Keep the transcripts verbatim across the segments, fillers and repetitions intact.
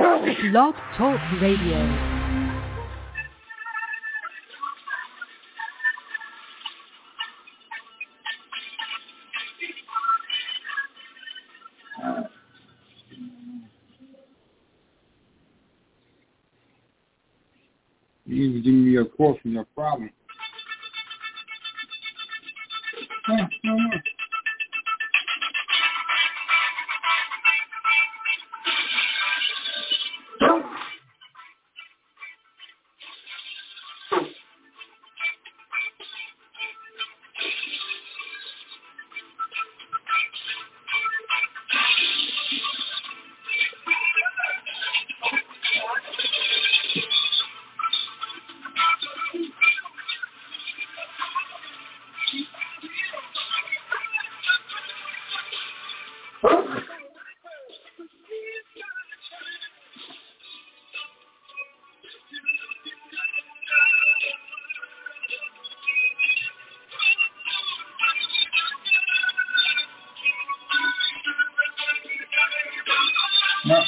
Blog Talk Radio. You need to give me a quote from your problem. Huh, no, no. No.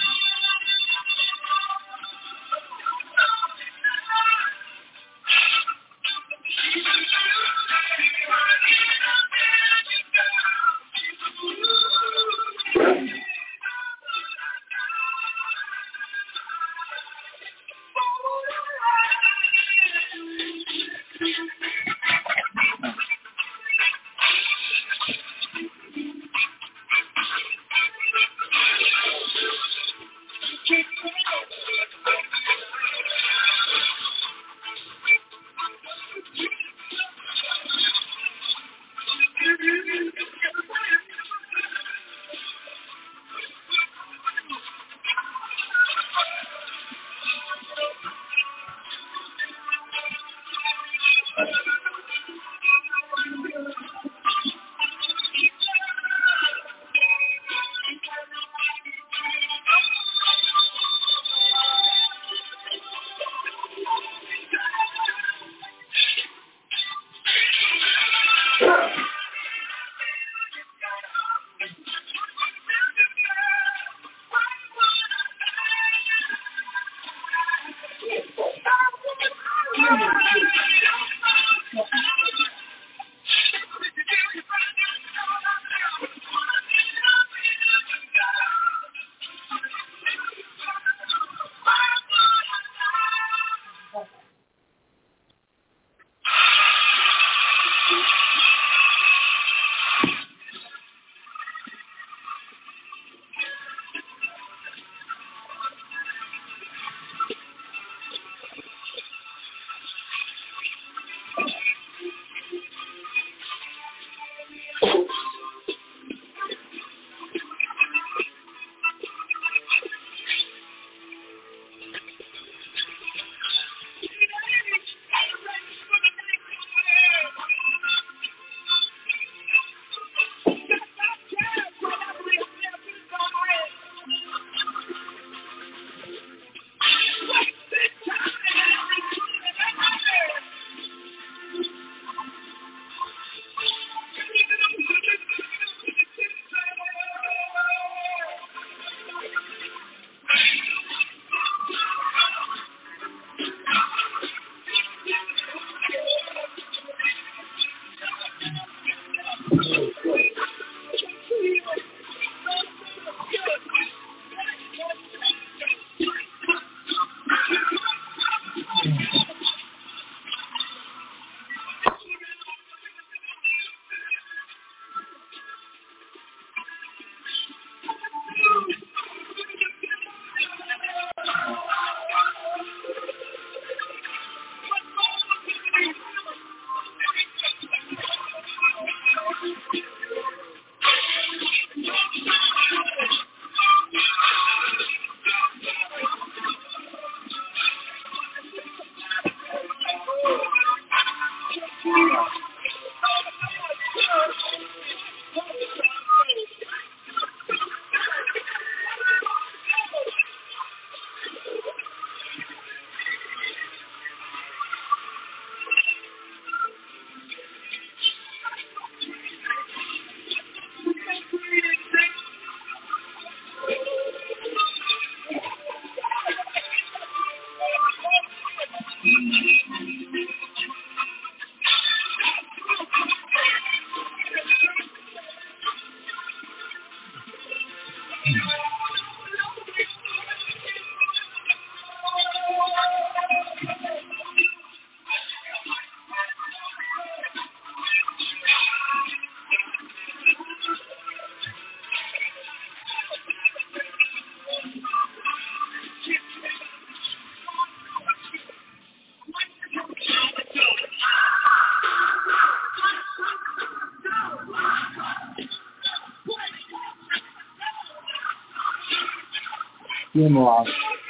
Meanwhile,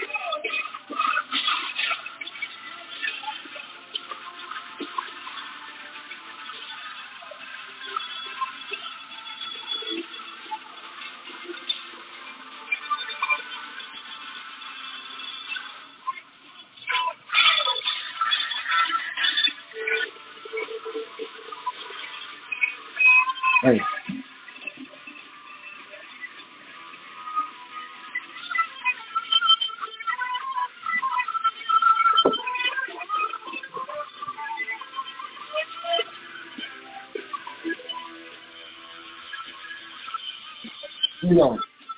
hey. You know.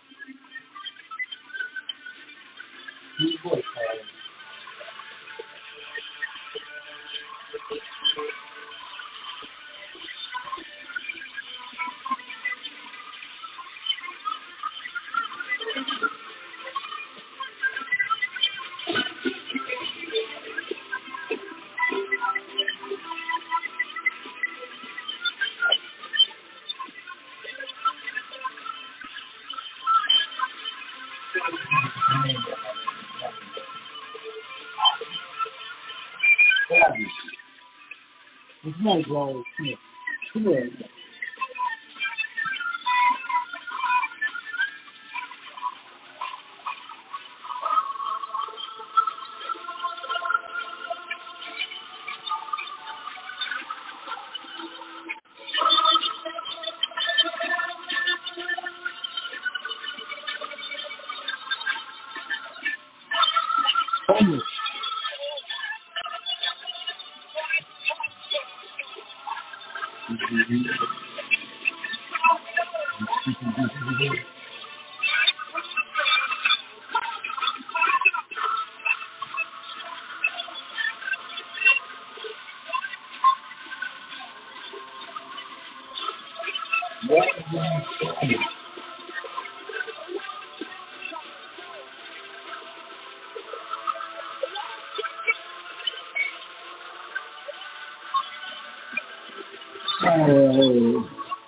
It's not wrong. Come here. Homeless. Oh.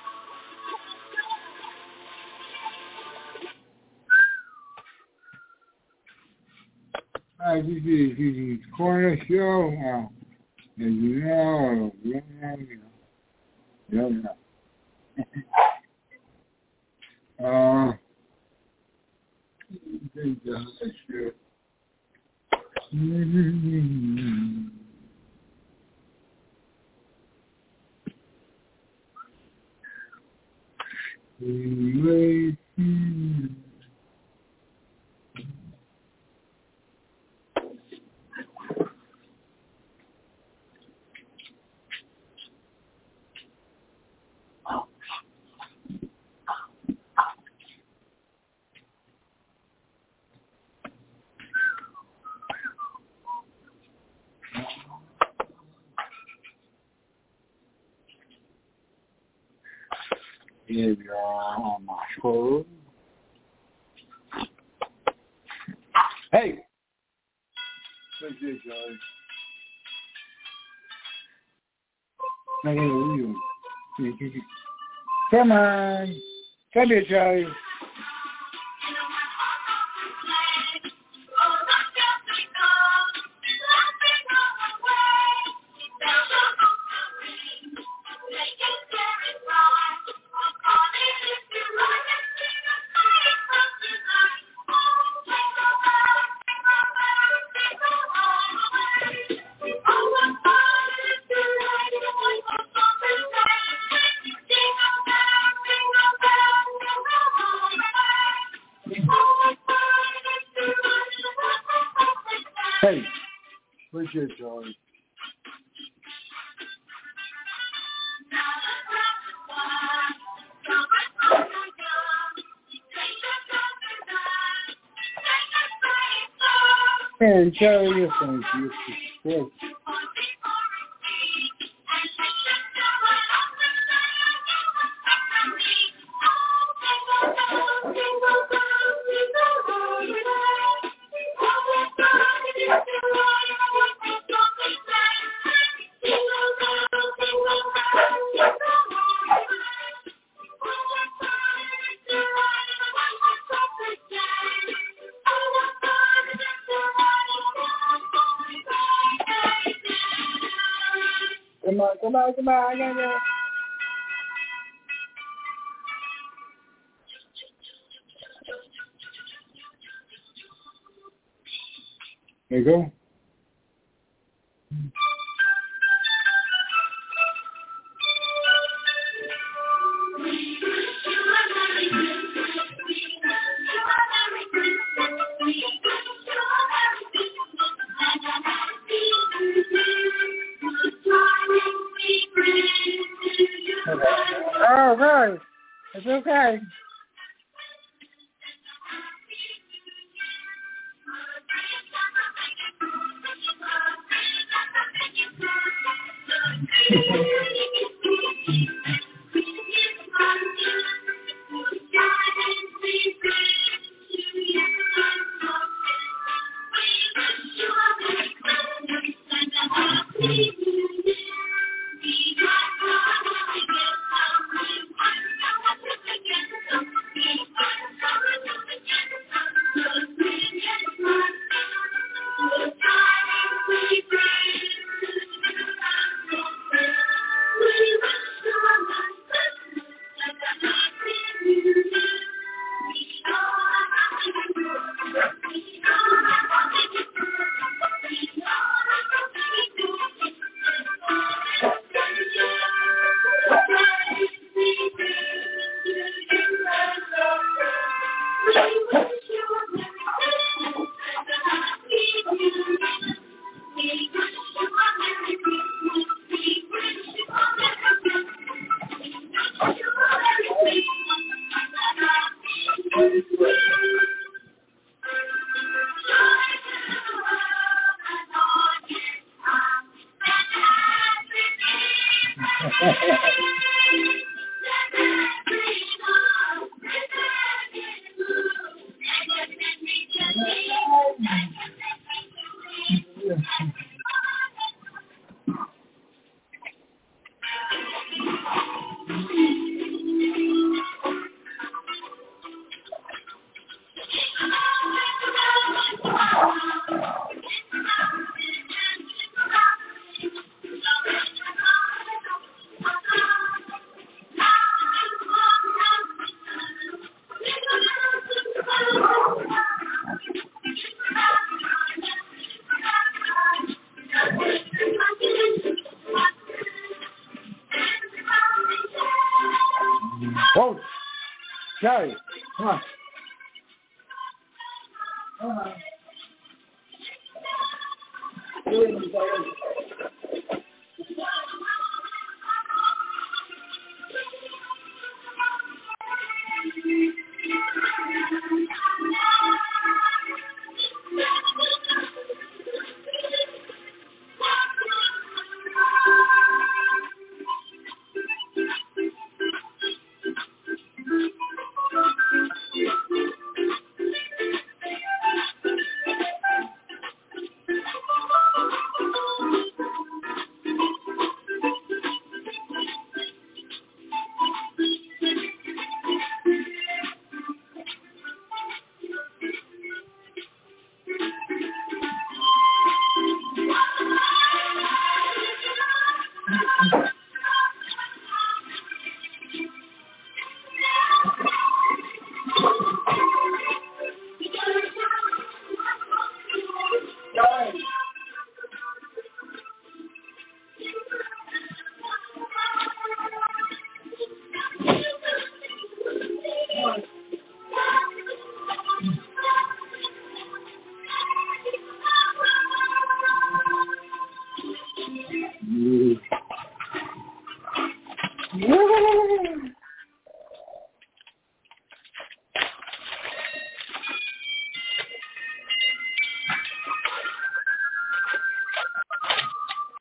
Uh, this is, this is corner show. Uh, as you know, yeah, yeah, yeah. uh, think that's good. Mm-hmm. Mm-hmm. If you're on my show. Hey! What's this, Joey? Come on. Come here, Joey. Hey, Appreciate it, Joey. Man, Joey, you're funny. You're Come on, come on, come on, yeah, yeah. There you go. Oh, right. It's okay. Whoa, Joey, come on. Come on.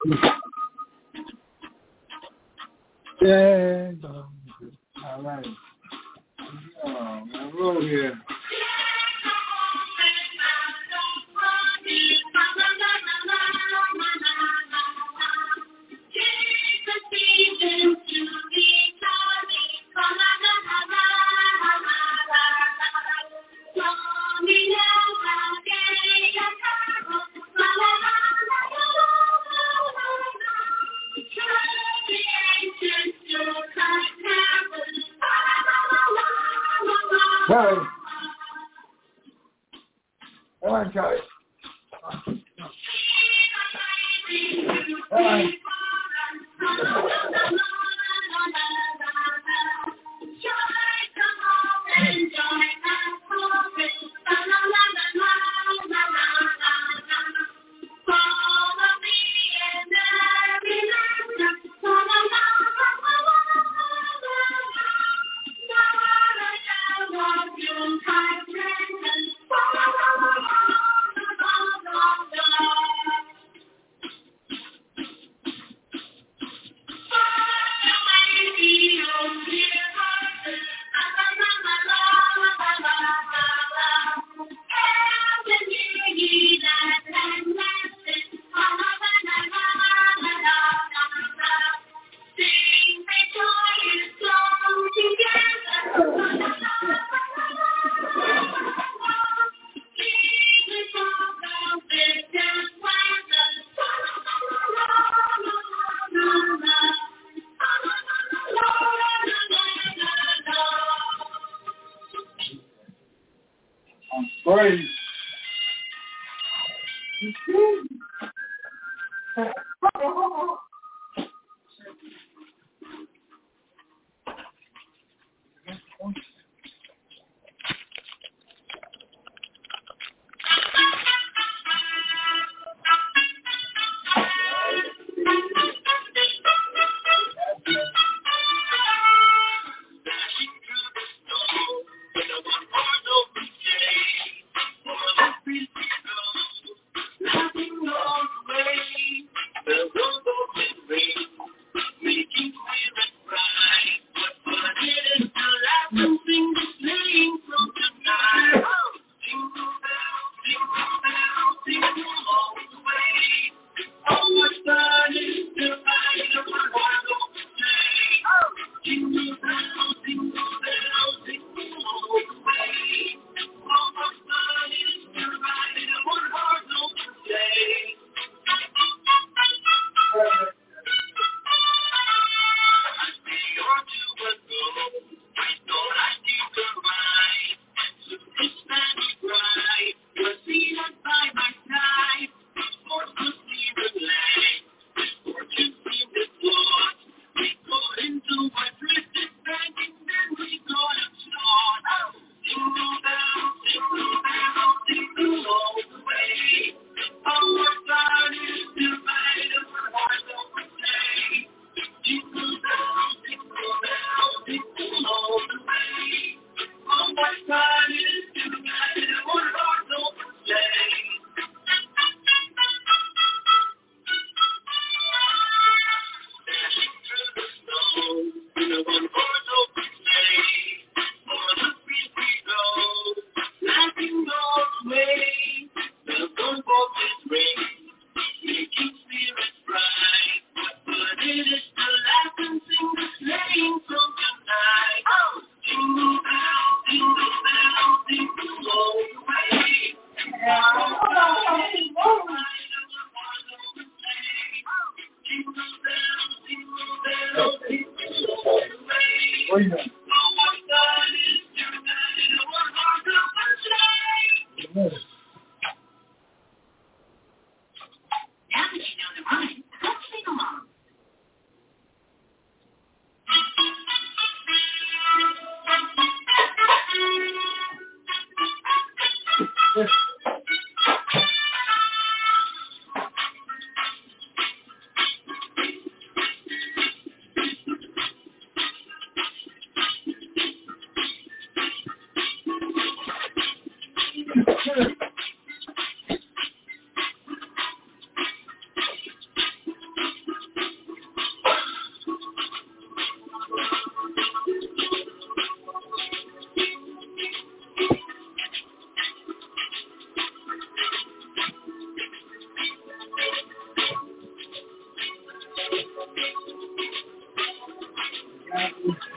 Yeah, all right. Oh, man, roll here. Charlie. Come on, Charlie. Come on. Praise.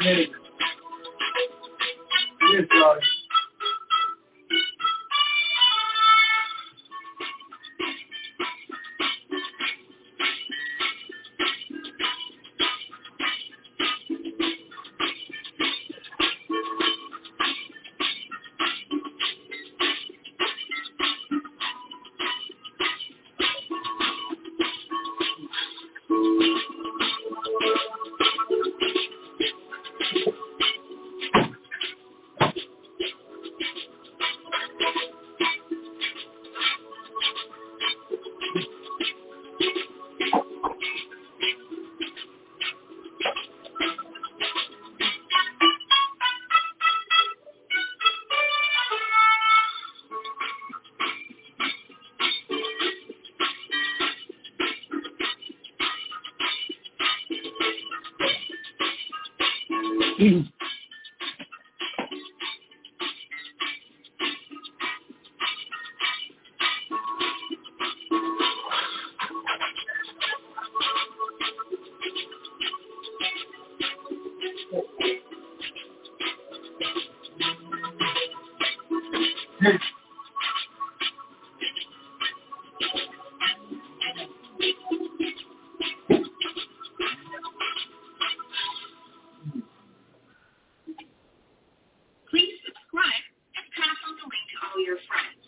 Yes, God. Please subscribe and pass on the link to all your friends.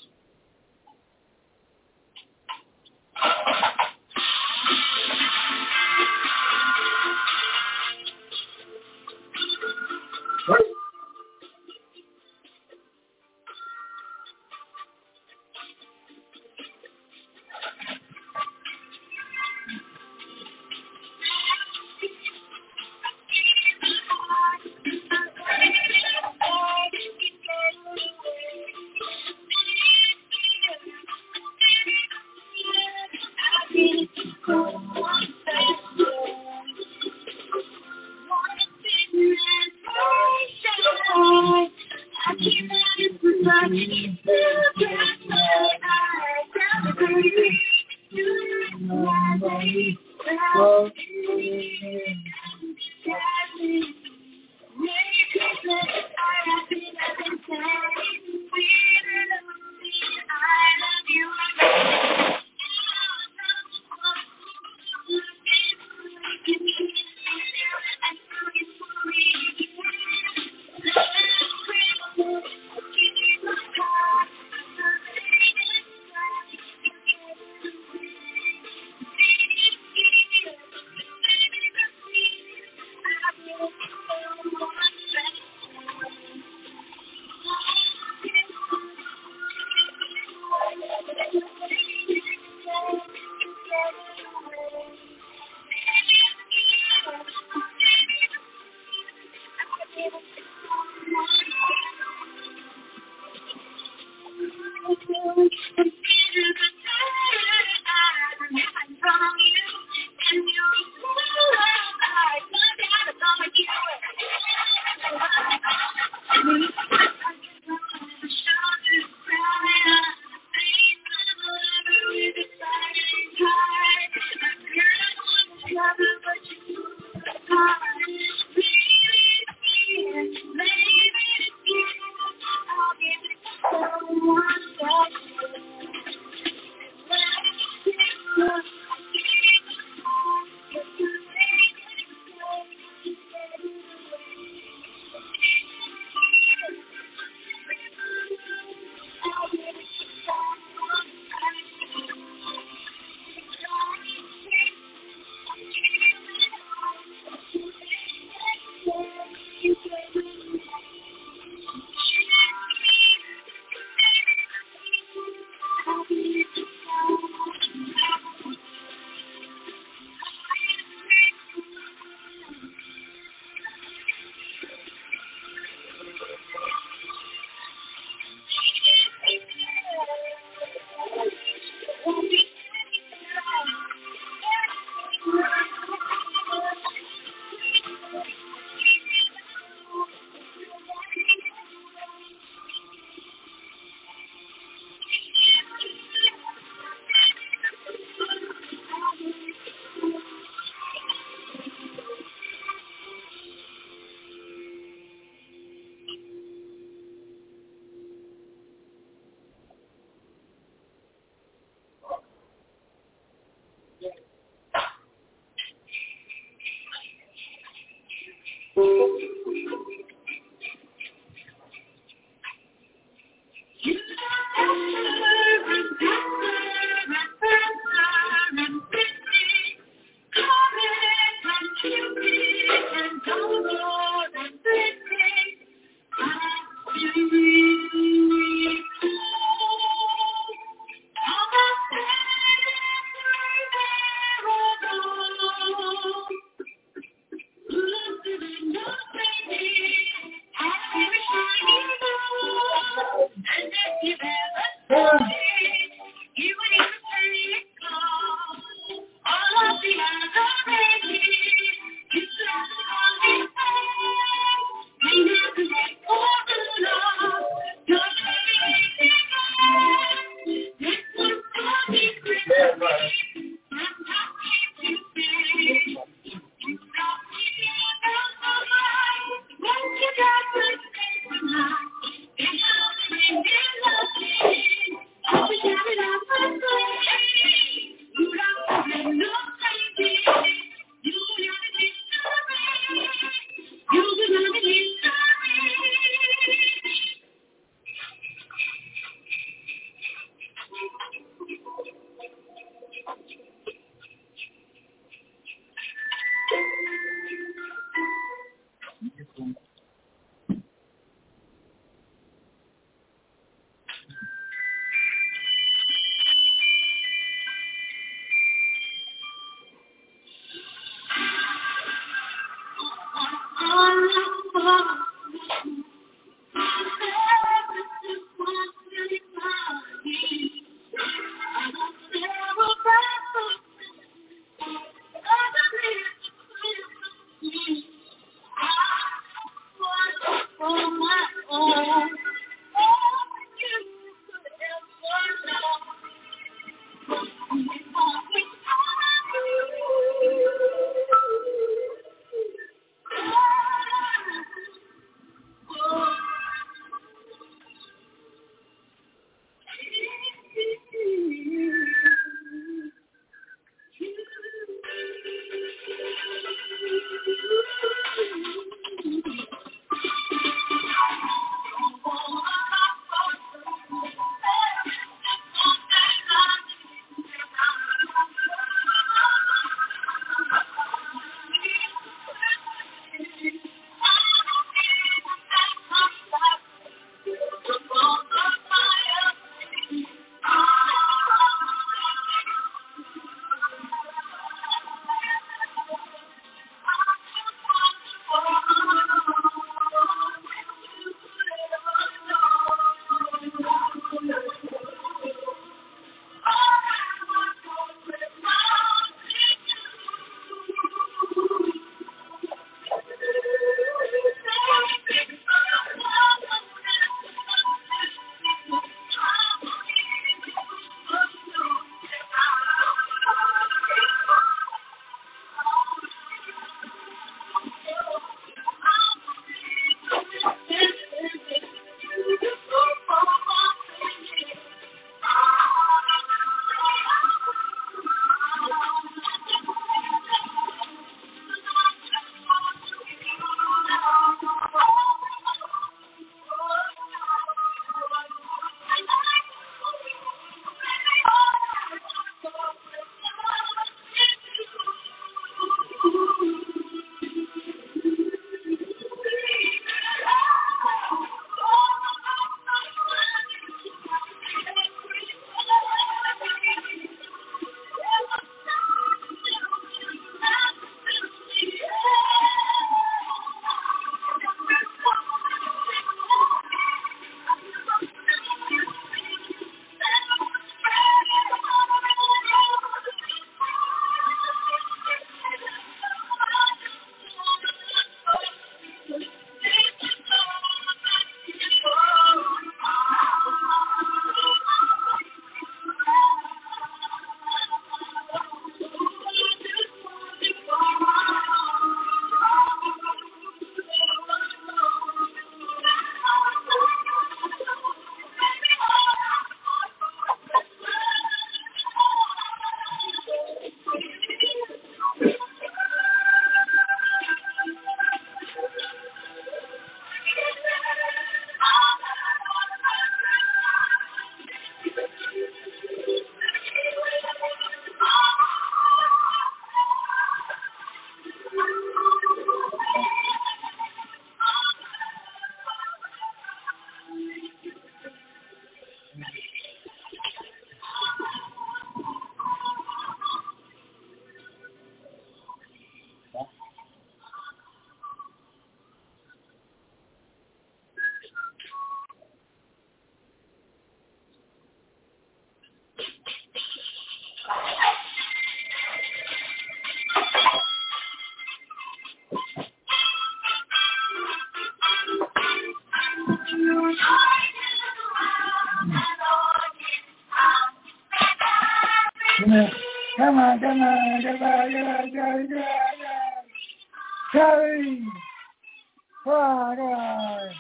Come on, come on, come on, come on, come on, come on, Charlie, come on, come on.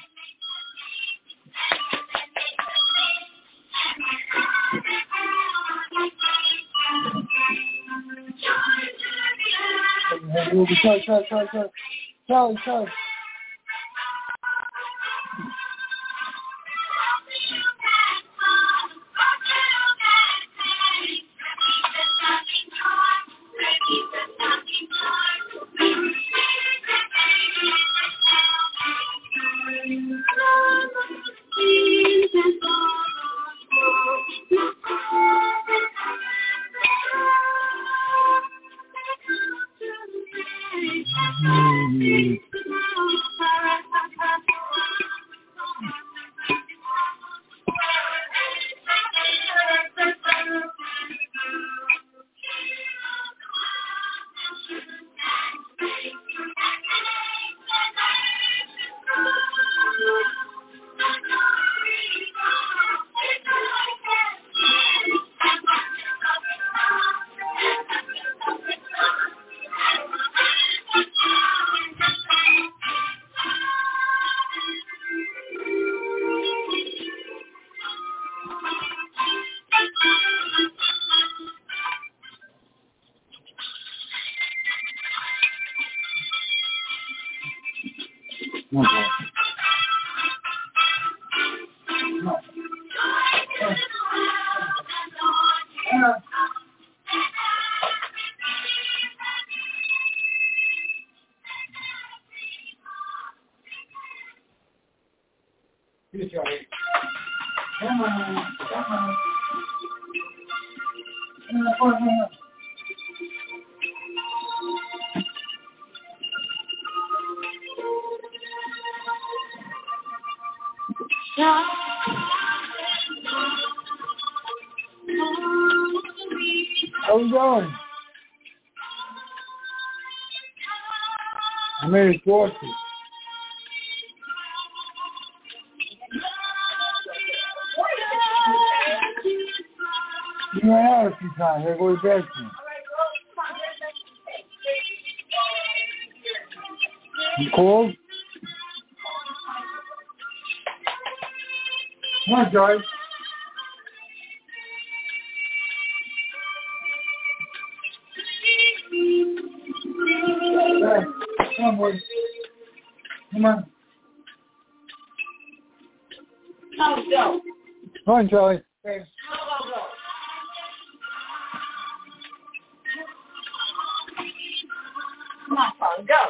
Ruby, Charlie, Charlie, Charlie, Charlie, Charlie, Charlie. Okay. Good job. Come on, come on. Come on, come on. How we going? I made it forty. You went out a few times. I go back to you. You cold? Come on, Joyce. Hey, come on, boy. Come on. Come go. Come on, Charlie. Hey. Go, go, go. Come on, Charlie, go.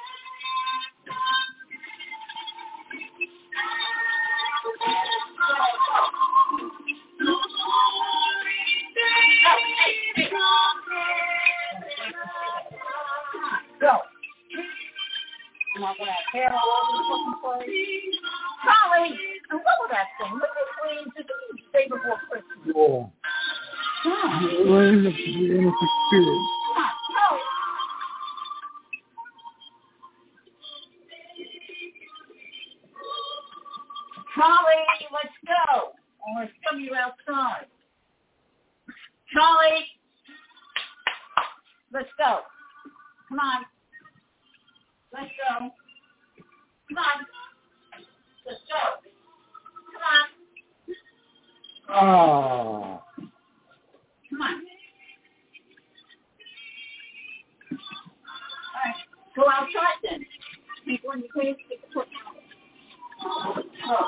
Go. I'm not going to have hair all over the fucking place. Charlie, and what was that thing? What did we just say before Christmas? Oh. Come We're in the, we're in the spirit. on, Charlie. Charlie, let's go. Or let's come you outside. Charlie, let's go. Come on. Let's go. Come on. Let's go. Come on. Ah. Come on. All right. Go outside then. When you please get the foot down. Oh.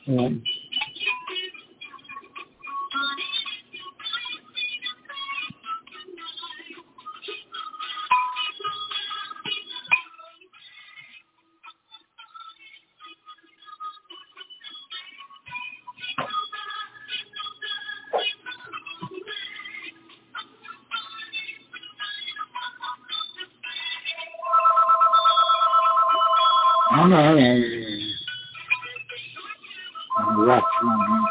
Um, I don't know. I don't know. Rock on.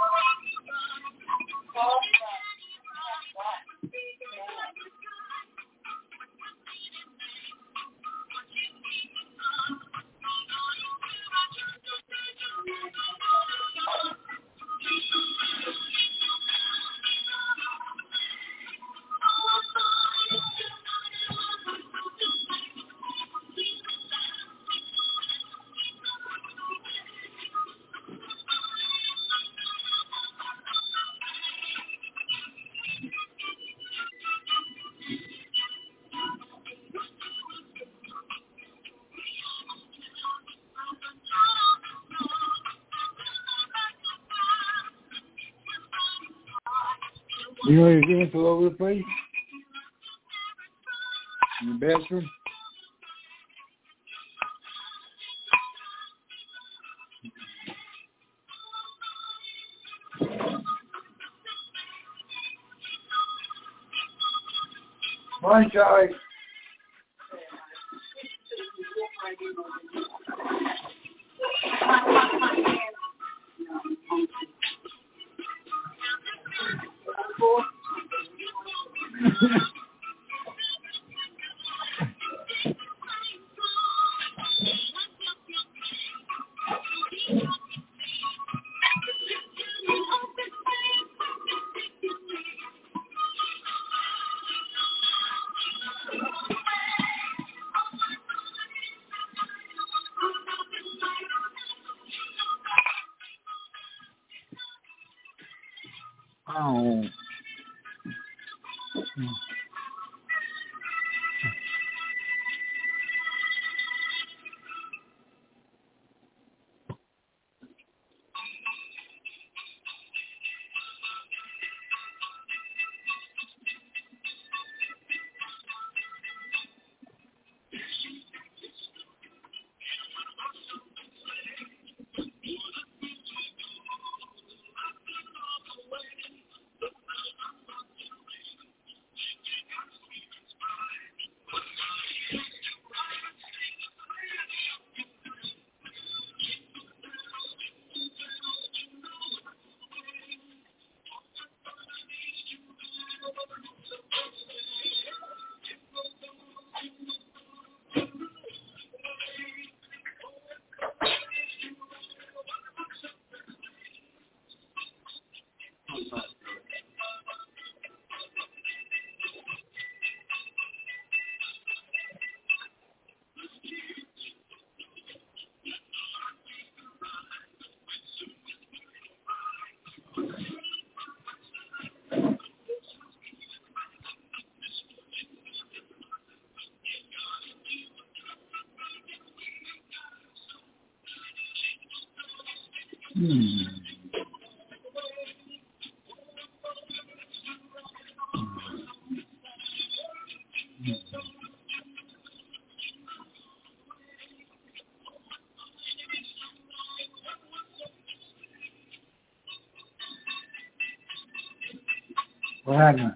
You know your dance all over the place? In the bathroom? Morning, Charlie. Oh. Hmm. What happened?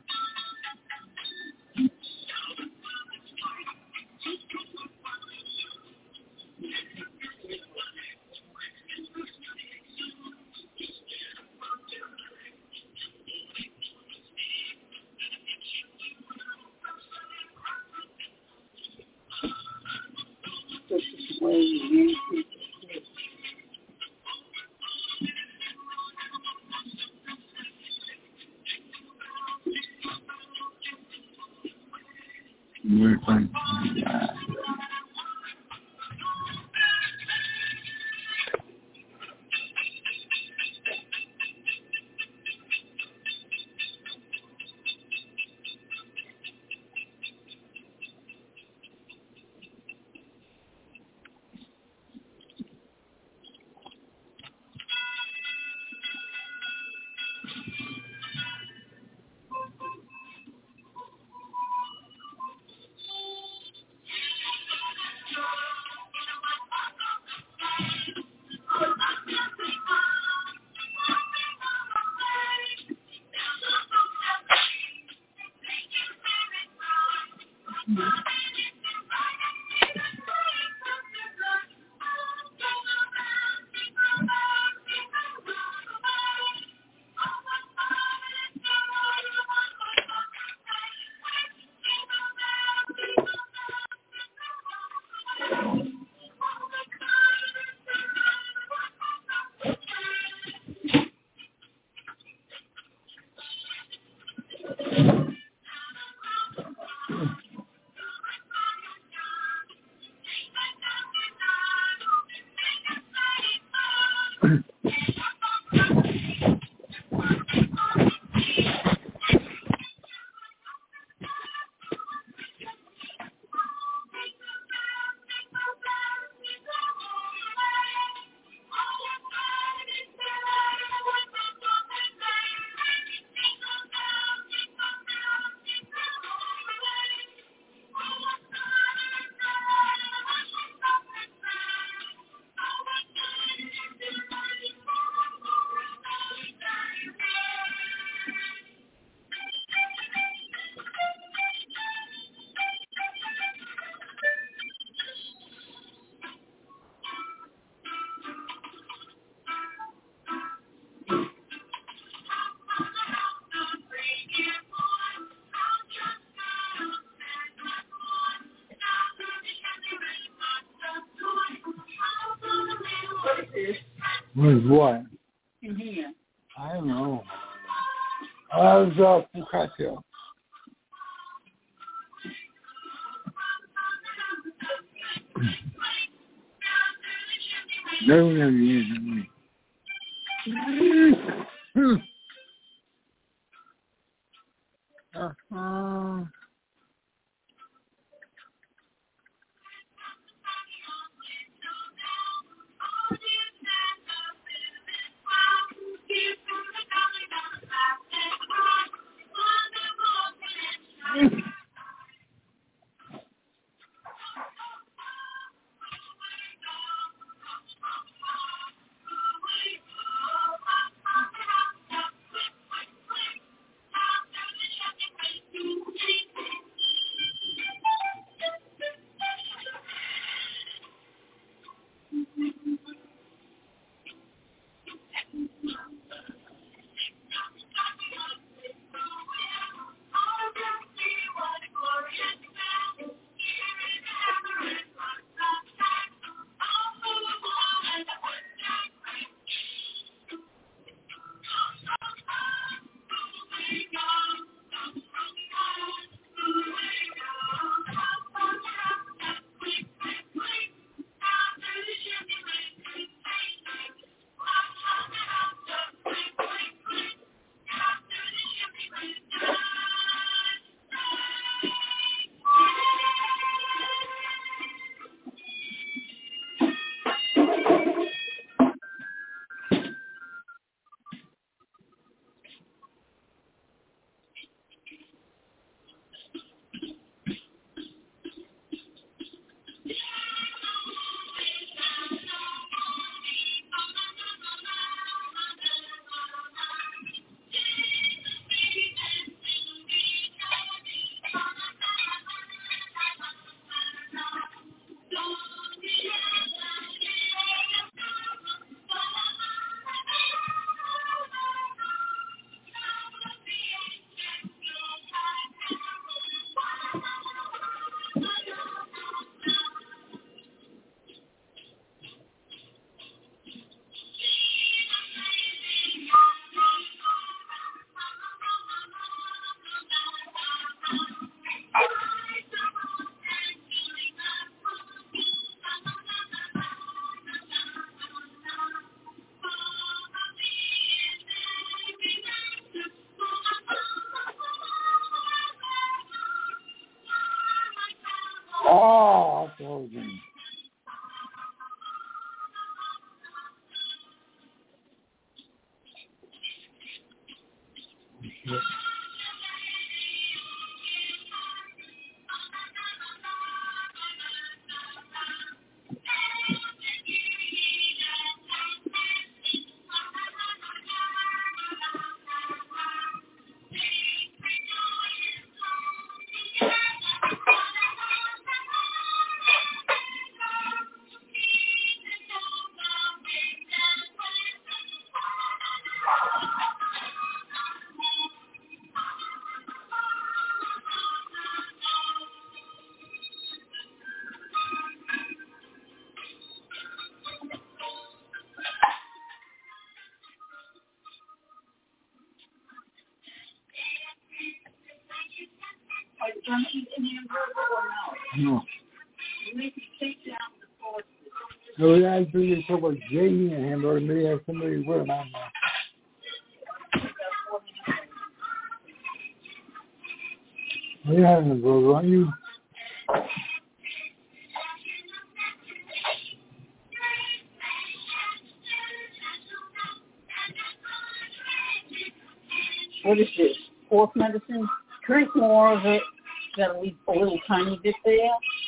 Weird thing. With what? In here. I don't know. I was uh, Pucatio. No, no, no, no. Uh-huh. Oh, I told you. Are you going to eat any hamburger or no? No. You need to take down the forces. So we actually talk about Jamie and him, or maybe have somebody with him. I don't know. What are you having, bro? Aren't you? What is this? Horse medicine? Drink more of it. Got to leave a little tiny bit there.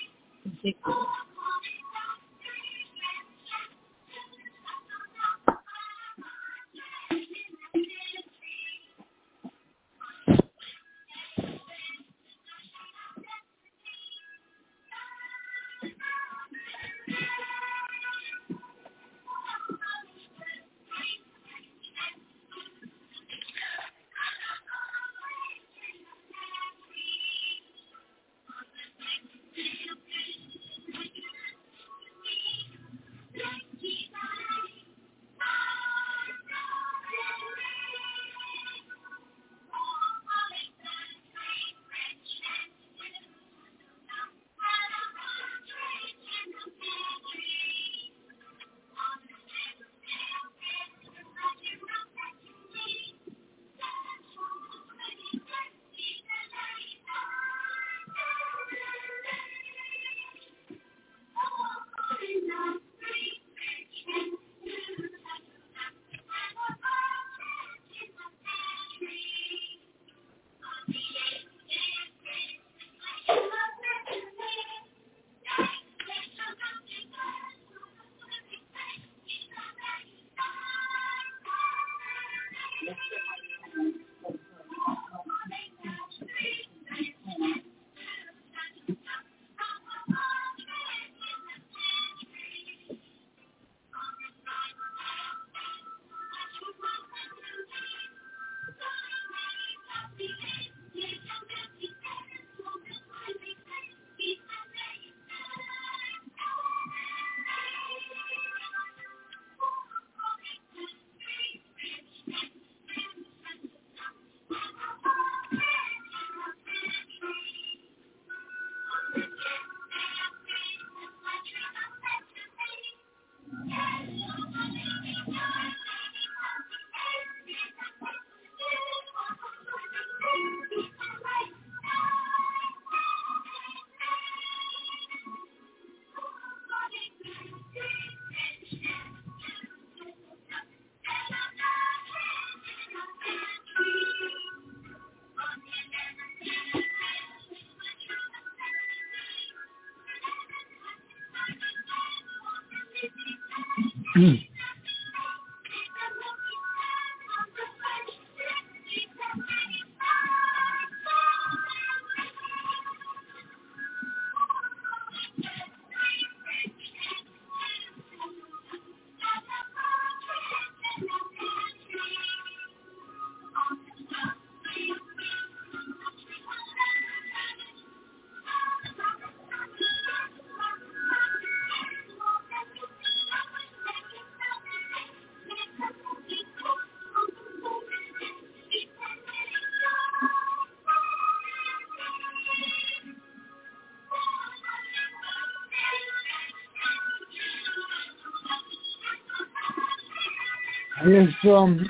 I guess, um,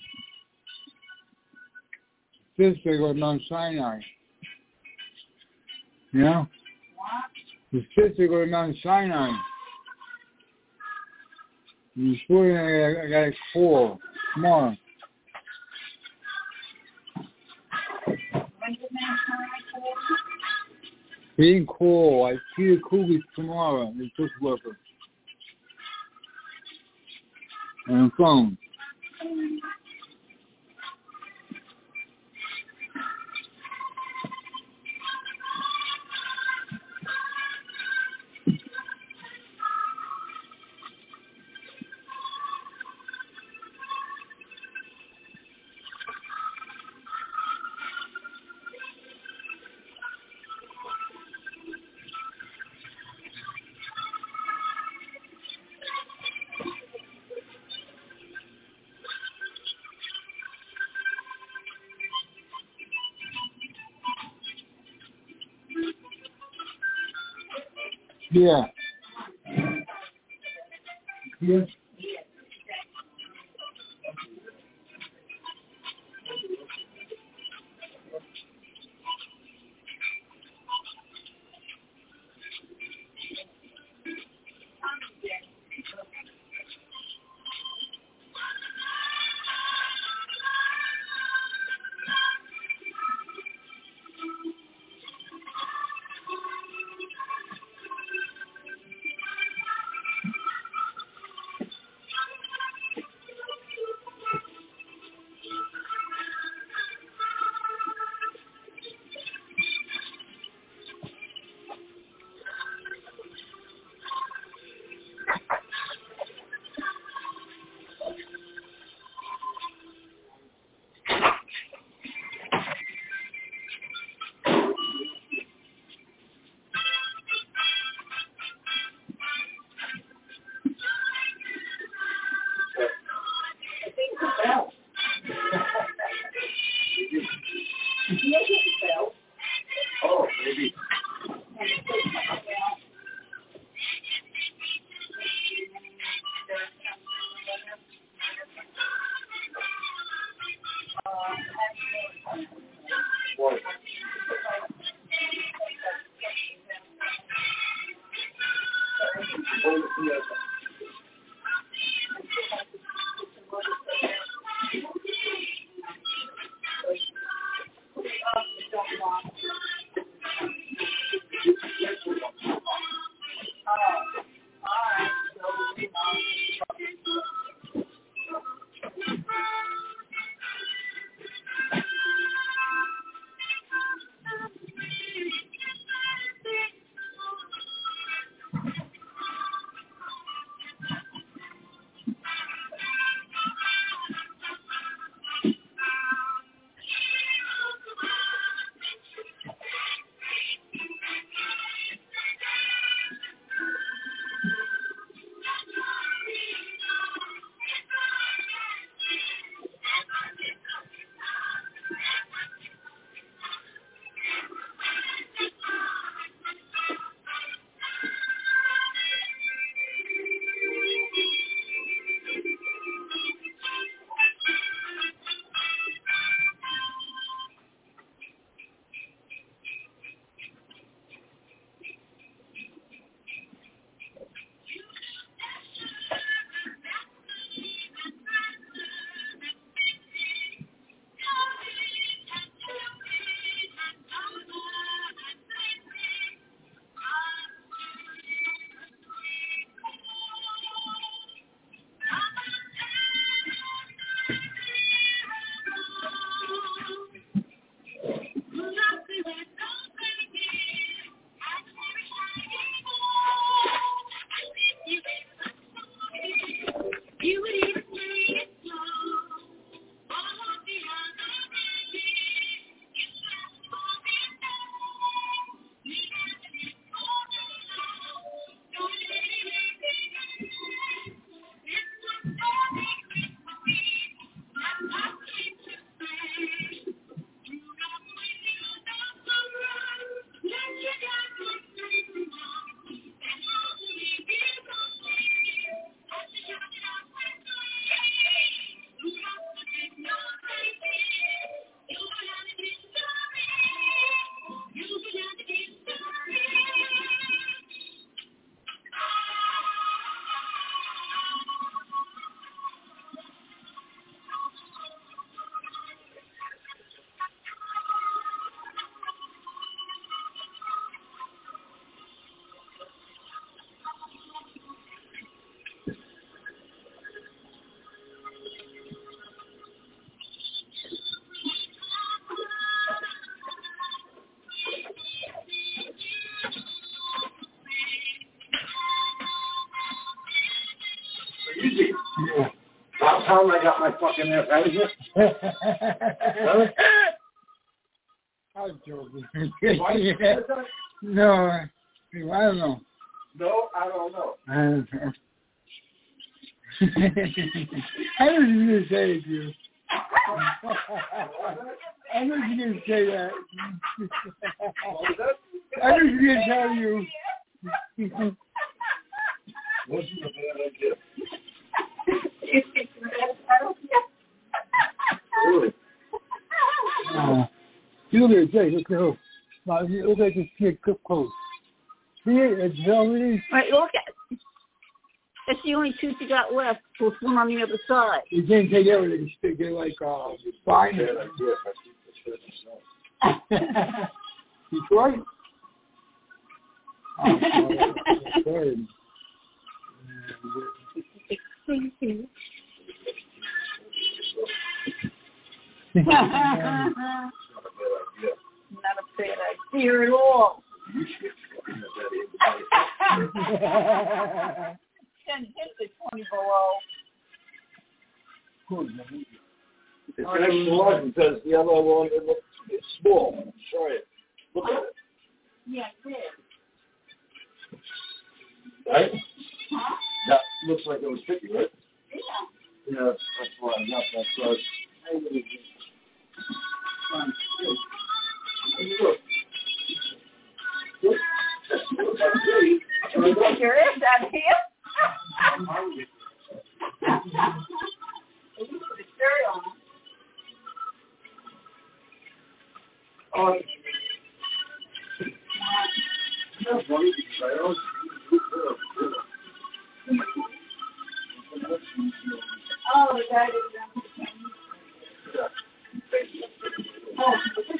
sister got Mount Sinai. You know? The sister got Mount Sinai. And the school, I got like four more. Being cool. I see the cookies tomorrow. The social worker. And phone. Yeah. Yes. Oh, maybe. What? Yeah. About time I got my fucking ass out of here. I'm joking. Yeah. No, I don't know. No, I don't know. I don't know. I was going to say it to you. I was going to say that. I was going to tell you. Wasn't a bad idea. You look at Jay, look at her. Now, look at this kid up close. See it? It's velvety. Right, look at it. That's the only tooth you got left. With one on the other side. You can't take everything. Stick it like uh, fine. Detroit. Oh, sorry. Not a bad idea at all. Send him to twenty below. It's actually large because the other one it looks it's small. Sorry. Look at it. Yeah, it is. Right? Huh? That looks like it was fifty, right? Yeah. Yeah, that's why I got that size. You take your ass out of here? You put a shirt on. Oh, that's funny because I always Oh, the guy that Oh,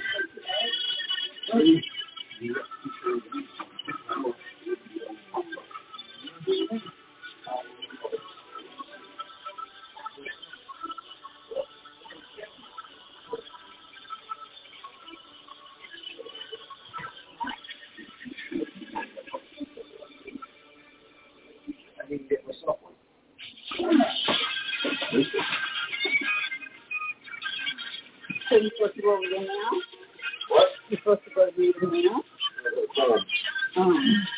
I need to get myself one. So you're supposed to go over there now? What? You're supposed to go over there now? Um, Um.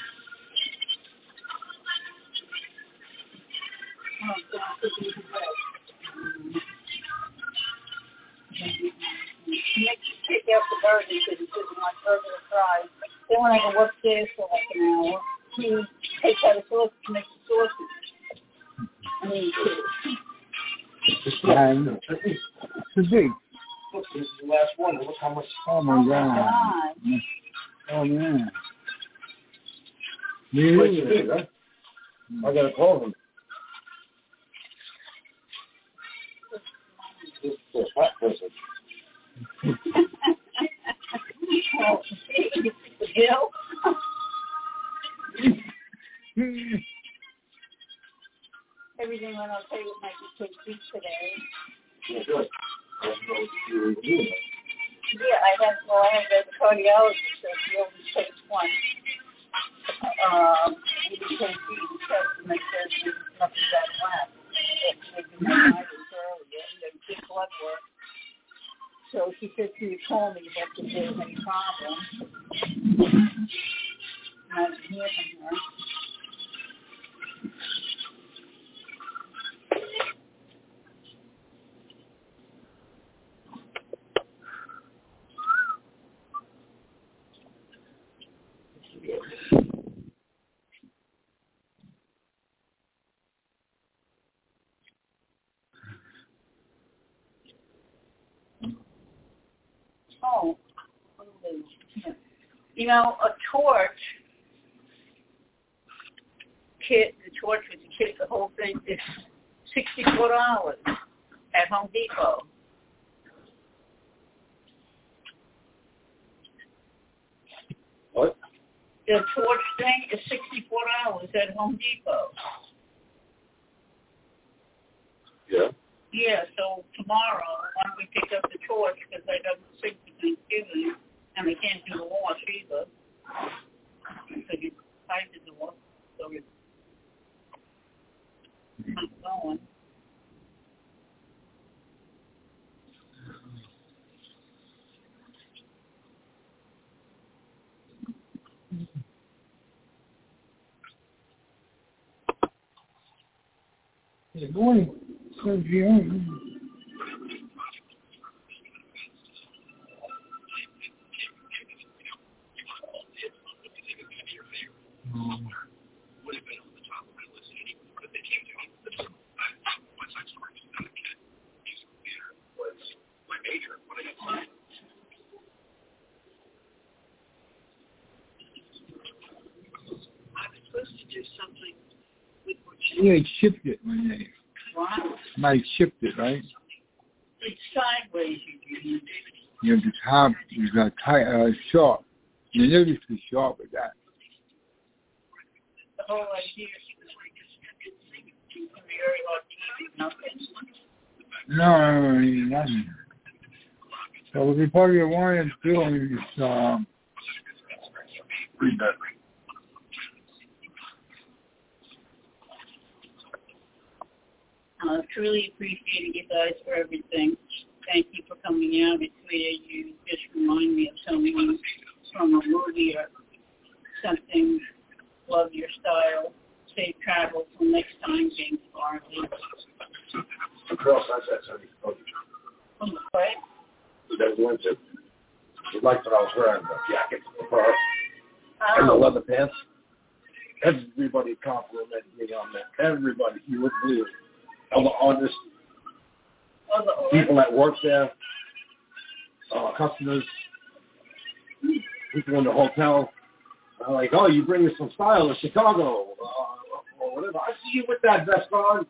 Oh, God. Next, take out the burger because he doesn't like burger or fries. Then when I go upstairs for like an hour, he takes out a sauce to make the sauces. I mean, And it's big. look, this is the last one. Look how much. Oh my oh my God. God. Oh man. Quite Yeah. big, huh? I gotta call him. This is a fat person. Oh, the bill? Everything went okay with my K T today. Yeah, good. I don't know what you were doing. Yeah, I had, well, I had the cardiologist that he only takes one. Um, he takes the test and they said there's nothing that left. They did my vitals earlier, and they did blood work. So she said she would call me if there was any problem. And I didn't hear from her. Oh, you know, a torch kit, the torch with the kit, the whole thing is sixty-four dollars at Home Depot. What? The torch thing is sixty-four dollars at Home Depot. Yeah. Yeah, so tomorrow, why don't we pick up the torch, because I got sick for Thanksgiving, and I can't do the wash either. So you I did the wash, so it's not going. Good morning. Sergio. Um, Yeah, he shipped it one day. Wow. Somebody shipped it, right? It's sideways, you do. You know, the top is uh, tight, uh, sharp. You never used to be sharp with that. The whole idea is to be very hard to eat nothing. No, no, no, nothing. So if you probably want to do is, um, read that. I truly appreciate you guys for everything. Thank you for coming out. It's sweet as you just remind me of something from a movie or something. Love your style. Safe travel till next time, James Farley. Across, that's that Tony. From the play? That winter. She liked what I was wearing, the jacket, the fur, Oh. and the leather pants. Everybody complimented me on that. Everybody. You wouldn't believe it. All the artists, Oh, the people that work there, uh, customers, people in the hotel. I'm like, oh, you bring us some style to Chicago, uh, or whatever. I see you with that vest on.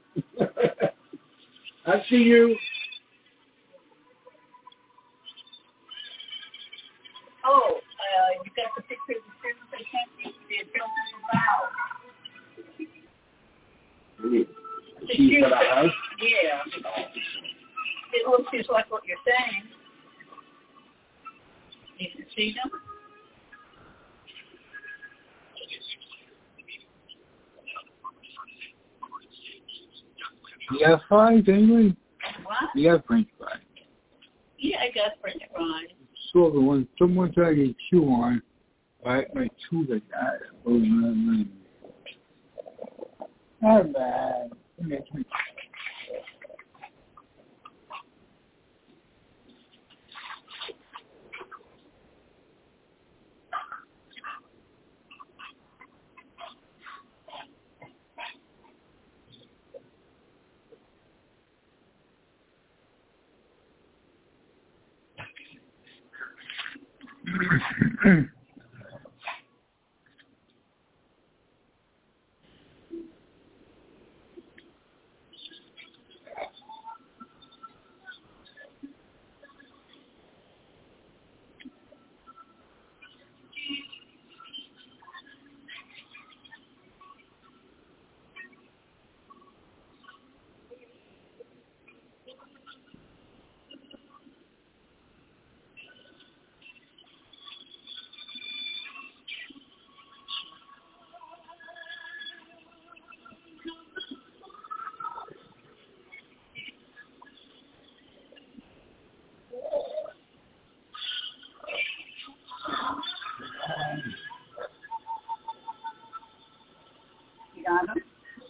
I see you. Oh, uh, you got the picture of the students I sent you. They're jumping about. The cheese that I have? Yeah. It looks just like what you're saying. You can see them? You got fries anyway? What? You got French fries. Yeah, I got French fries. So the one someone tried to chew on, right? My tooth like that. Oh man, oh man. You got them?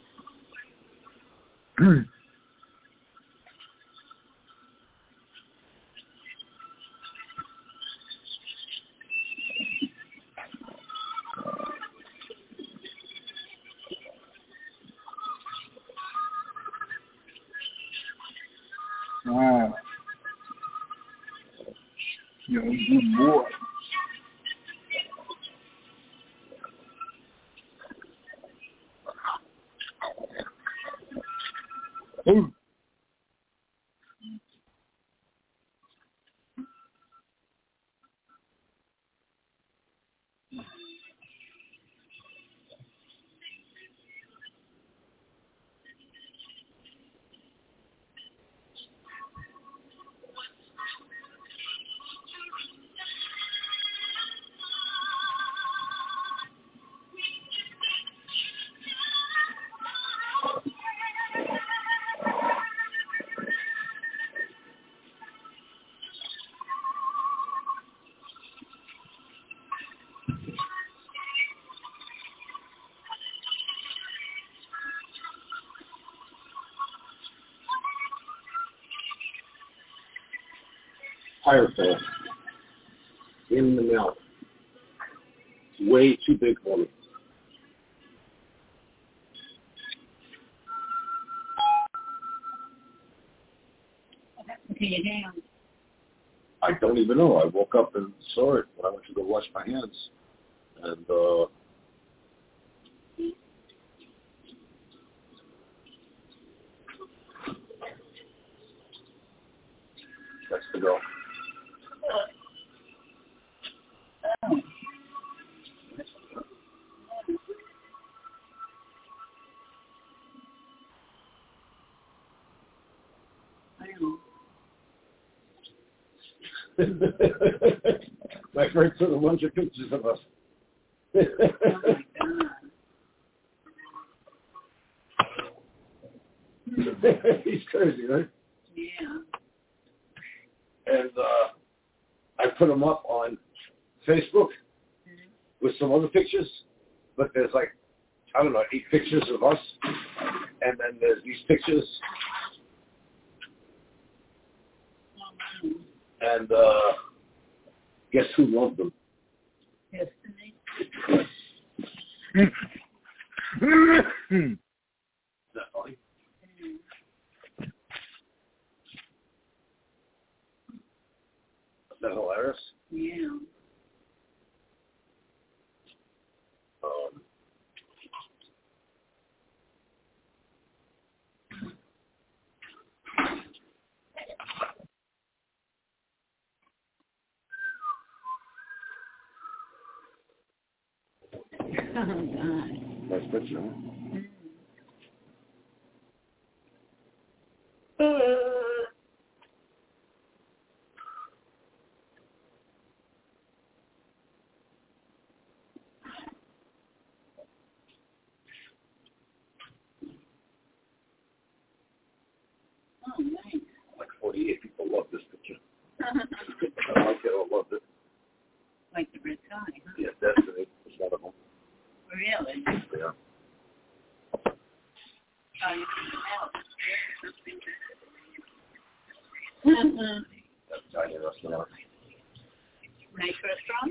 Wow. You're a good boy. Ooh. Firefly in the mouth. Way too big for me. To your hands. I don't even know. I woke up and saw it when I went to go wash my hands. And uh, That's the girl. Oh. My friend took a bunch of pictures of us. Oh my God. He's crazy, right? Yeah. And uh, I put them up on Facebook mm-hmm. with some other pictures, but there's like, I don't know, eight pictures of us, and then there's these pictures. And uh, guess who loved them? Destiny. Is that funny? Mm-hmm. Is that hilarious? Yeah. Um, Oh, God. nice picture, huh? Uh, oh, nice. Like forty-eight people love this picture. I like it, I loved it. Like the red sky, huh? Yeah, Destiny was one of them. Really? Yeah. Oh, you can out. Mm-hmm. That's tiny restaurant. Nice restaurant?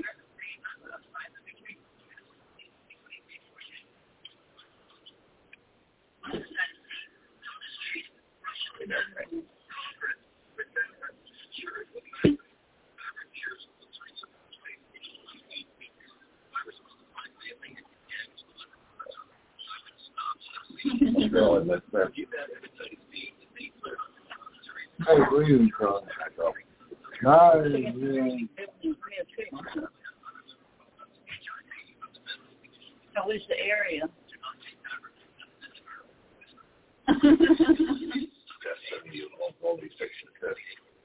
Girl, and that's that. I agree with you. Nice. How is the area? Destiny, all, all these pictures. That's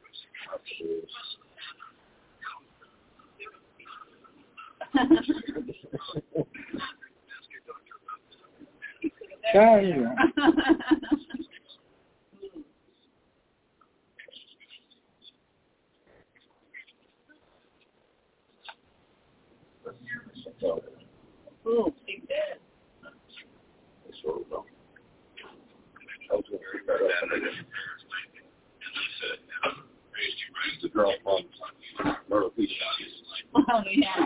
China. Ooh, big bed. sort of know. I was going to figure that out. The girl from Myrtle Beach. Oh, yeah.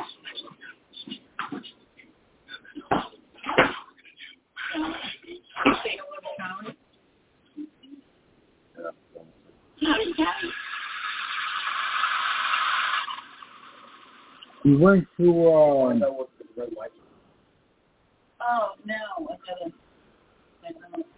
We went to, uh... Oh, no, I gotta... I don't know.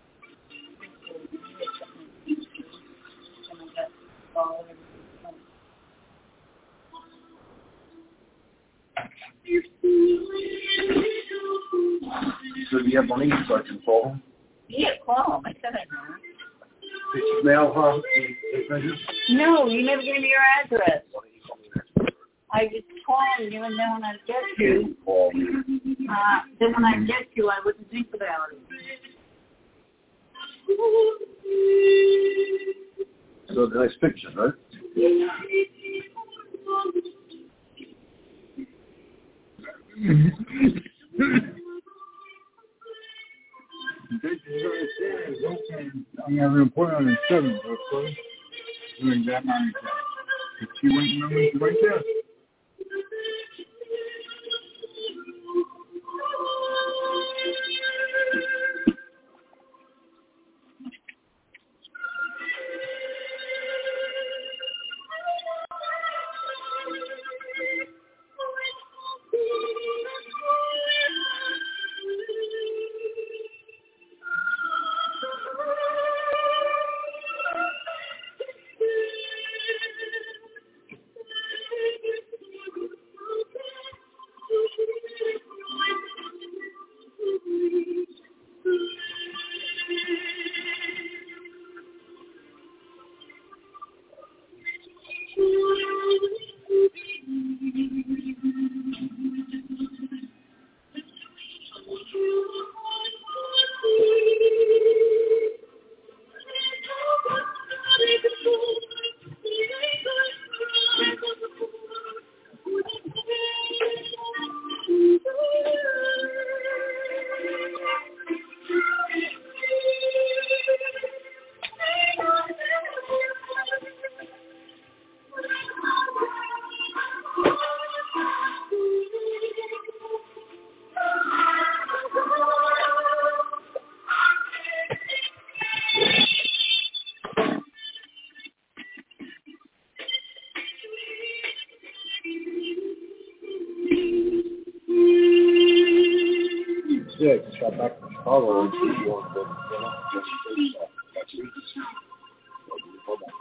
So do you have money so I can call him? Yeah, call him. I said I know. Did you mail her? No, you never gave me your address. I just called you, and then when I get you, Call me. uh, then when I get you, I wouldn't think about it. So the nice picture, right? Yeah. I'm having an appointment on the seventh, of course. Doing that nine o'clock. If she went, you know, she went there. Yeah, just got back from Chicago and she wanted to, you know, just stuff. That's easy. Hold on.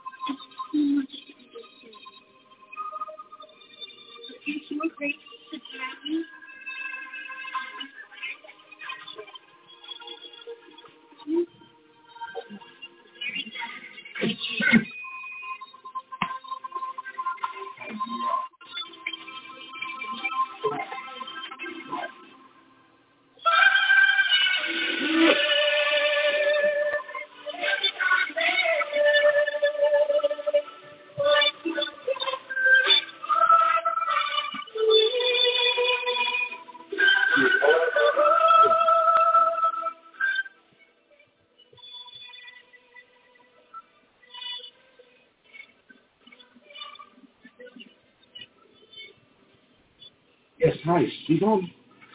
Yes, nice. You don't.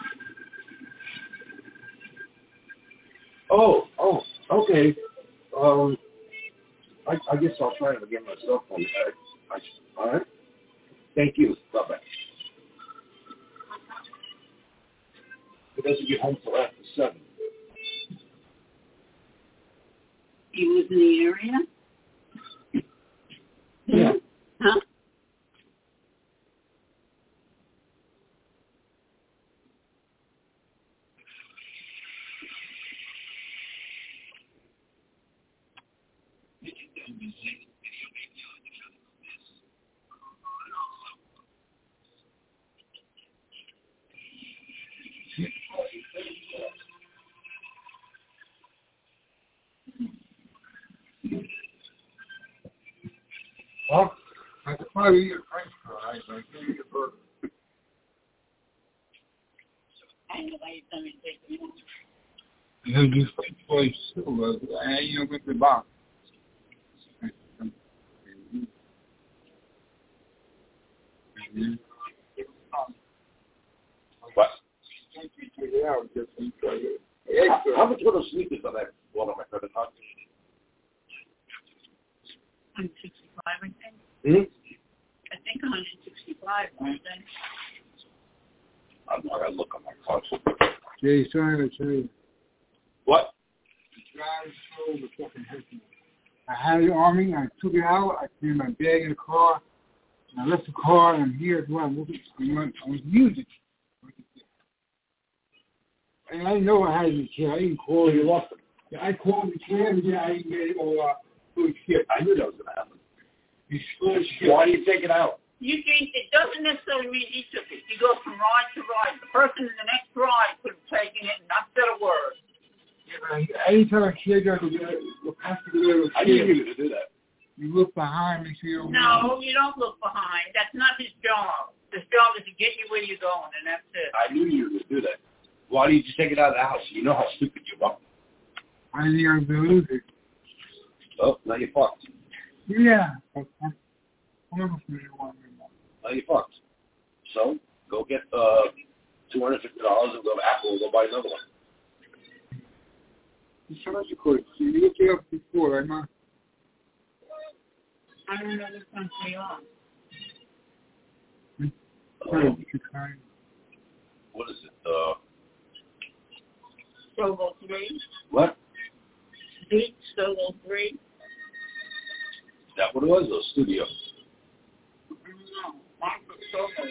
Oh, oh, okay. Um, I, I guess I'll try it again myself. On I, I, all right. Thank you. Bye bye. It doesn't get home till after seven. He was in the area? Yeah. Huh? Well, I could probably eat a french fry, but I can't eat a burger. I know why you told me to take me home. You know, just french fries too, but I ain't even with the box. What? Yeah, how much were those sneakers that I bought on my credit card? one sixty-five, I think. Hmm? I think one sixty-five, weren't they? I'm not gonna look on my card. Jay's trying to tell you. What? The drive sold the fucking hurt me. I had it on me, I took it out, I threw my bag in the car, and I left the car, and I'm here as well. I was using it. And I didn't know I had it in the chair. I didn't call So you lost them. Yeah, I called the chair, and yeah, I didn't get it all uh, good shit. I knew that was gonna happen. You screwed shit. Why do you take it out? You think it doesn't necessarily mean he took it. He goes from ride to ride. The person in the next ride could have taken it and not said a word. Yeah, man, anytime a kid does it, look after the little I kid, didn't even do that. you look behind me so you don't know. No, you don't look behind. That's not his job. His job is to get you where you're going, and that's it. I knew you would do that. Why do you just take it out of the house? You know how stupid you are. I didn't even believe it. Oh, now you're fucked. Yeah. I'm never familiar with it. Now you're fucked. So, go get uh, two hundred fifty dollars and go to Apple and go buy another one. You said you could. You looked it up before, right, Ma? I don't know this one's for you on. Um, what is it? Uh, Strobo three. what? Beat Strobo three. Is that what it was? Or studio? I don't know. Mine was Strobo.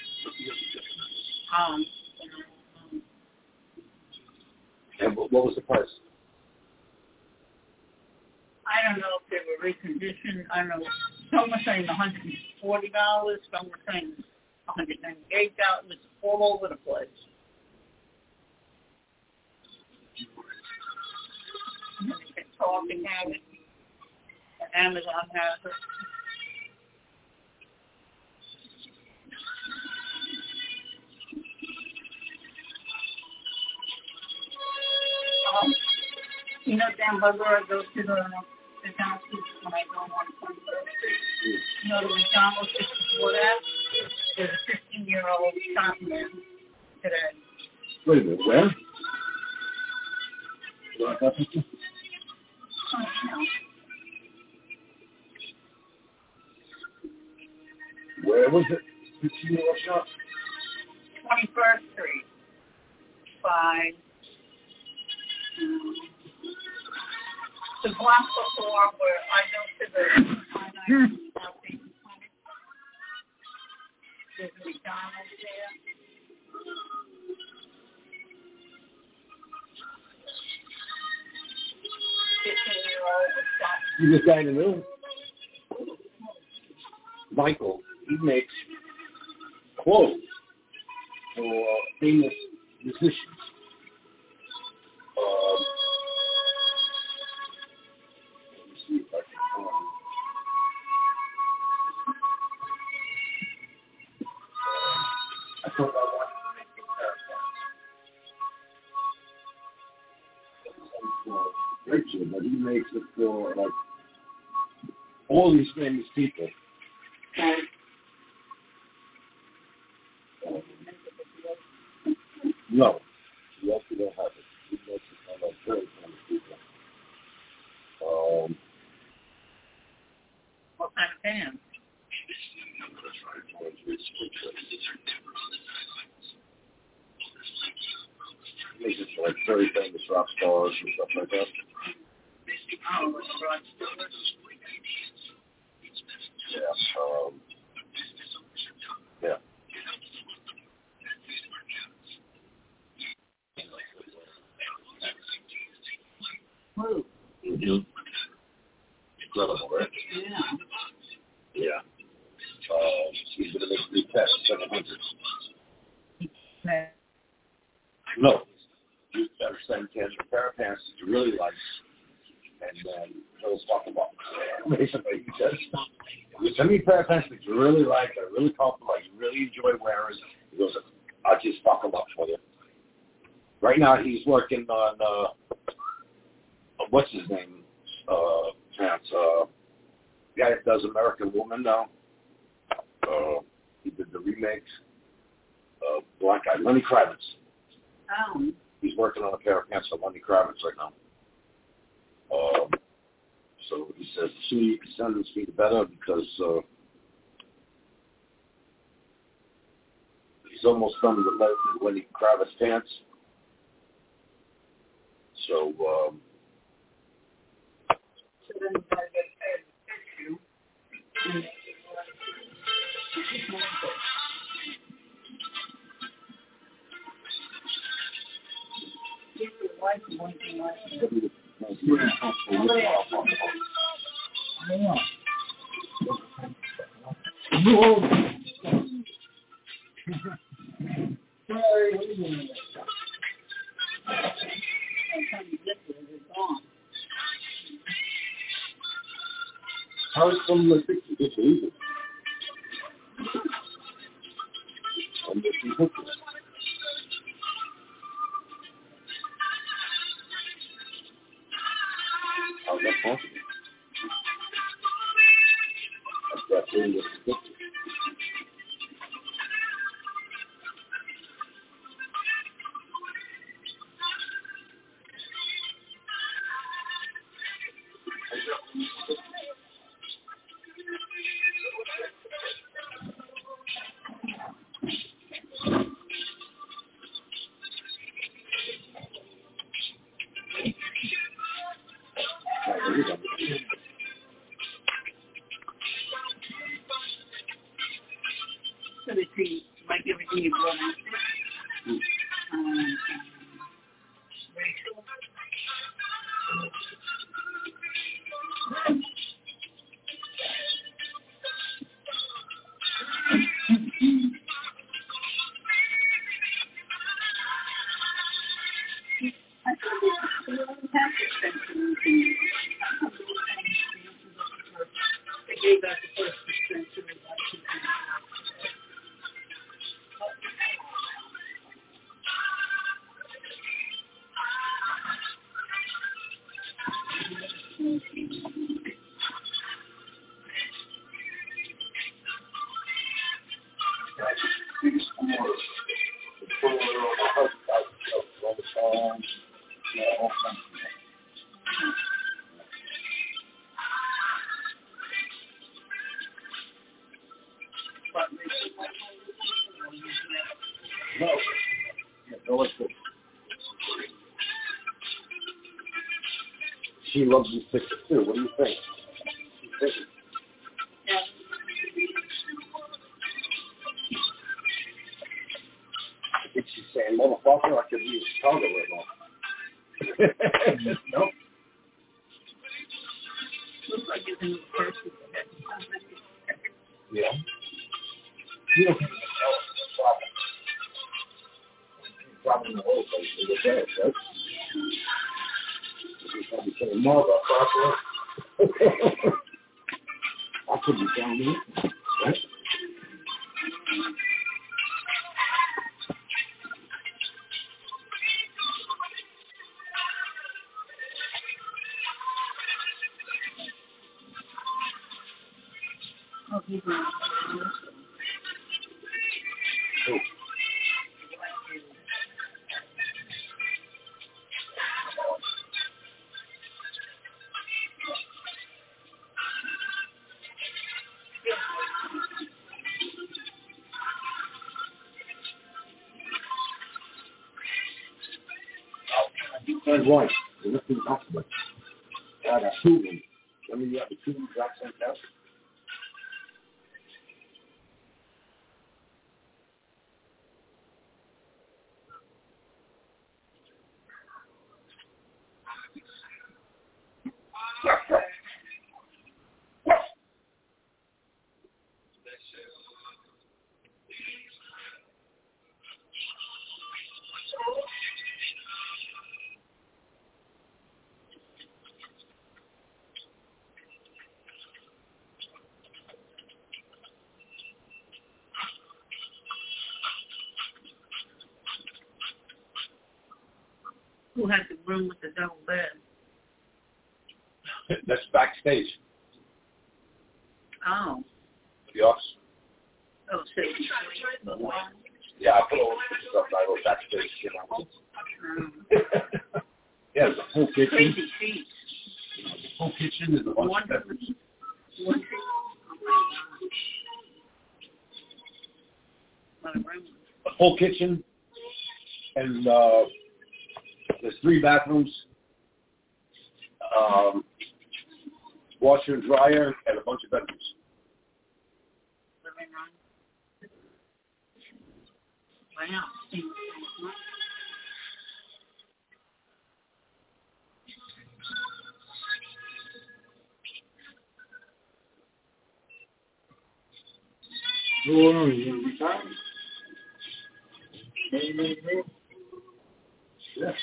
Um, um, And what, what was the price? I don't know if they were reconditioned. I don't know. Some were saying one hundred forty dollars. Some were saying one hundred ninety-eight dollars. It was all over the place. And then they can talk and have it. And Amazon has it. Um, you know, down by where I go to the, the downstairs when I go on twenty-third Street. You know, the McDonald's just before that. There's a fifteen-year-old shopping there today. Wait a minute, where? What happened to? Oh, no. Where was it? fifteen-year-old shop? twenty-first Street. five. Um, the block before where I go to the finite Southeast Clinic, there's a McDonald's there. fifteen-year-old was shot. You this guy in the room? Michael, he makes clothes for famous musicians. Um, let me see if I can find it. I thought I wanted to make the paragraphs. Rachel, but he makes it for like all these famous people. Okay. No, you actually don't have it. He makes it for like very famous people. Um, What kind of band? He makes it for like very famous rock stars and stuff like that. Oh, it's Rod Stewart. Yeah. Um, yeah. Who? Mm-hmm. Incredible, right? Yeah. Yeah. Um, he's going to make three tests, seven hundred. Okay. No. You better send him a pair of pants that you really like, and then he'll talk about basically he says, you send me a pair of pants that you really like, they're really comfortable, you really enjoy wearing. He goes, I'll just fuck them up for you. Right now he's working on, uh, what's his name? Uh, pants. Uh, the guy that does American Woman now. Uh, he did the remake. Uh, black guy, Lenny Kravitz. Oh. He's working on a pair of pants for Lenny Kravitz right now. Um, so he says the sooner you can send them to me, the better, because uh, he's almost done with Lenny Kravitz pants. So, um, So then you gotta get paid the tissue. Get your wife one thing like that. Sorry, what are you doing? By the time you get there, they're gone. how is some of the pictures just leaving? I'm making pictures. How's that possible? That's that thing with the pictures. So they see, like everything you brought out. Um, Rachel. I thought they had suspension. They gave us the first suspension. No. Yeah, go like this. she loves these pictures too. What do you think? She's thinking. Yeah. I think she's saying, motherfucker, I could be in Chicago right now. Nope. Looks like it's in the first. Yeah. You don't think it's a problem. Problem in the whole place is the best, right? You're probably saying, motherfucker. I could be down here, right? Oh, he's not. Oh. That's right. We're looking up with I got two of them. Let me have the two exact same test. Who has the room with the double bed? That's backstage. Oh. The office. Oh, so you Yeah, I put all the pictures up and I wrote backstage, you know. um, Yeah, the full kitchen. crazy feet. The full kitchen is a bunch One, of bedrooms. one, what a room. A full kitchen, and uh, there's three bathrooms, um, washer and dryer, and a bunch of bedrooms. Living room. Wow. Oh, you retired? Yeah.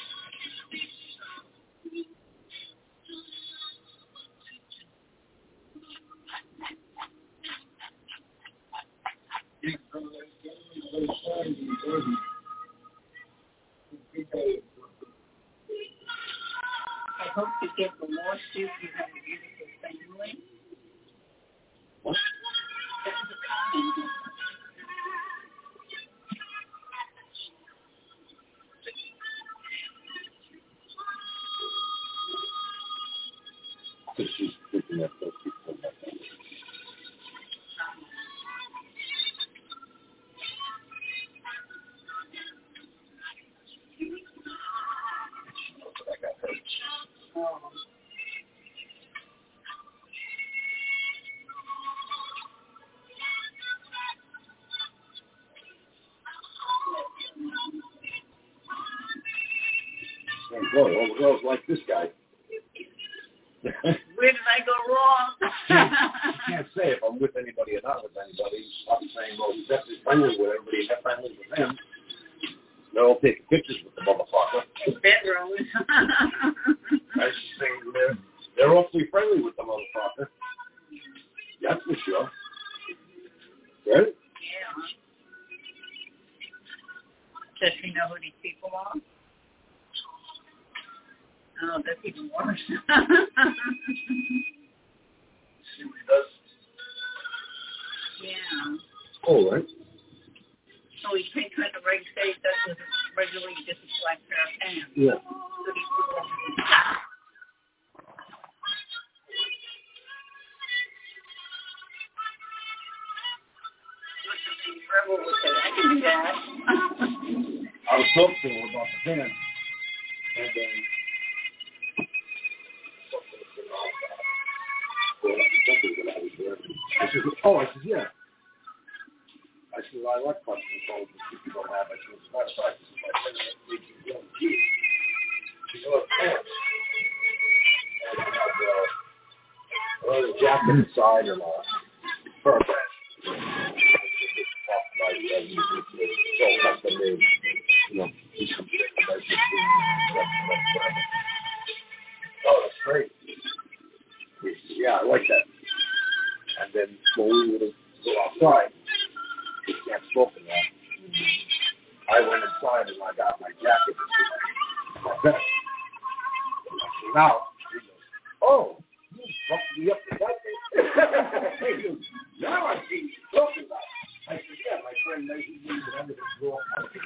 I hope to get the lawsuit you have a beautiful family. What? That was a comment. Because she's thinking that those people like that. I got hurt. Oh. And boy, all the girls like this guy. Where did I go wrong? can't, can't say if I'm with anybody or not with anybody. I'm saying, well, he's definitely friendly with everybody and friendly with him. They're all taking pictures with the motherfucker. Bedrooms. I just think they're, they're awfully friendly with the motherfucker. That's for sure. Right? Yeah. Does she know who these people are? Oh, that's even worse. See what he does? Yeah. All right. So he takes her to right stage, doesn't regularly just a black pair of pants. Yeah. So he puts on his rebel with that. I can do that. I was talking to him about the band, and then when I was there. I said, oh, I said, yeah. I said, well, I like punch controls that people don't have. I said, it's not a fact. This is my friend that makes you feel cute. She's a little pants. And I have uh, a little jacket inside and all. Perfect. Like, uh, you so custom made, you know, he's some shit. Oh, that's great. Yeah, I like that. And then when we would go outside, we can't smoke in that. I went inside and I got my jacket and my vest. Now, he goes, oh, you fucked me up with that thing. Now I see what you're talking about. I said, yeah, my friend, he needs it under his door.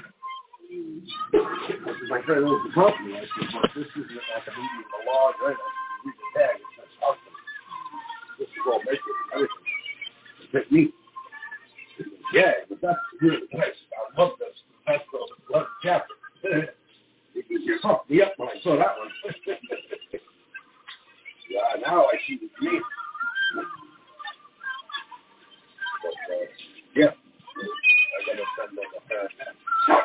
My friend owns the company. I said, but this isn't like a meeting in the law, right? I said, you can tag, it's not awesome. This is all make it, everything. Technique. Yeah, but that's really nice. I love this. That's the love chapter. You fucked me up when I saw that one. Yeah, now I see the dream. But, uh, yeah. I gotta send them a pair of pants.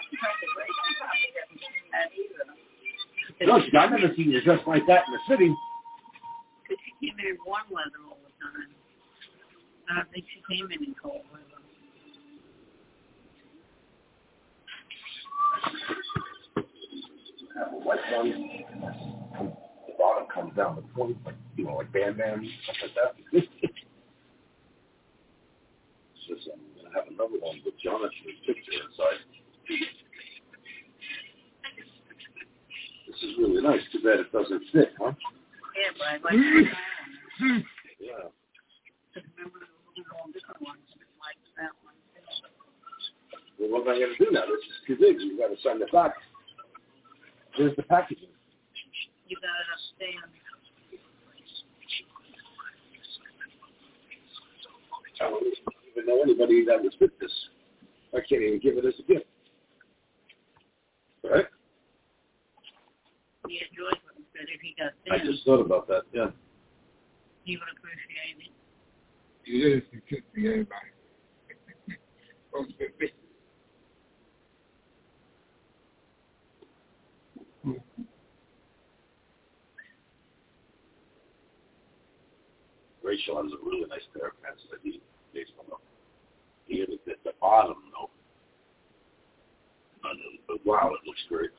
No, I've never seen you dressed like that in the city. Because she came in warm weather all the time. I don't think she came in in cold weather. Have a white one. The bottom comes down the point, like, you know, like Bam Bam, stuff like that. It's just, I'm going to have another one with Jonathan's picture inside. This is really nice. Too bad it doesn't fit, huh? Yeah, but I like that one. Yeah. Remember the little different ones, like that one. Well, what am I going to do now? This is too big. You've got to send it back. Where's the packaging? You got it upstairs. I don't even know anybody that would fit this. I can't even give it as a gift. Right? Yeah, George would have said if he got thin. I just thought about that, yeah. He would appreciate it. You did it to everybody. Rachel has a really nice pair of pants that he made from them. He hit it at the bottom, though. But wow, it looks great.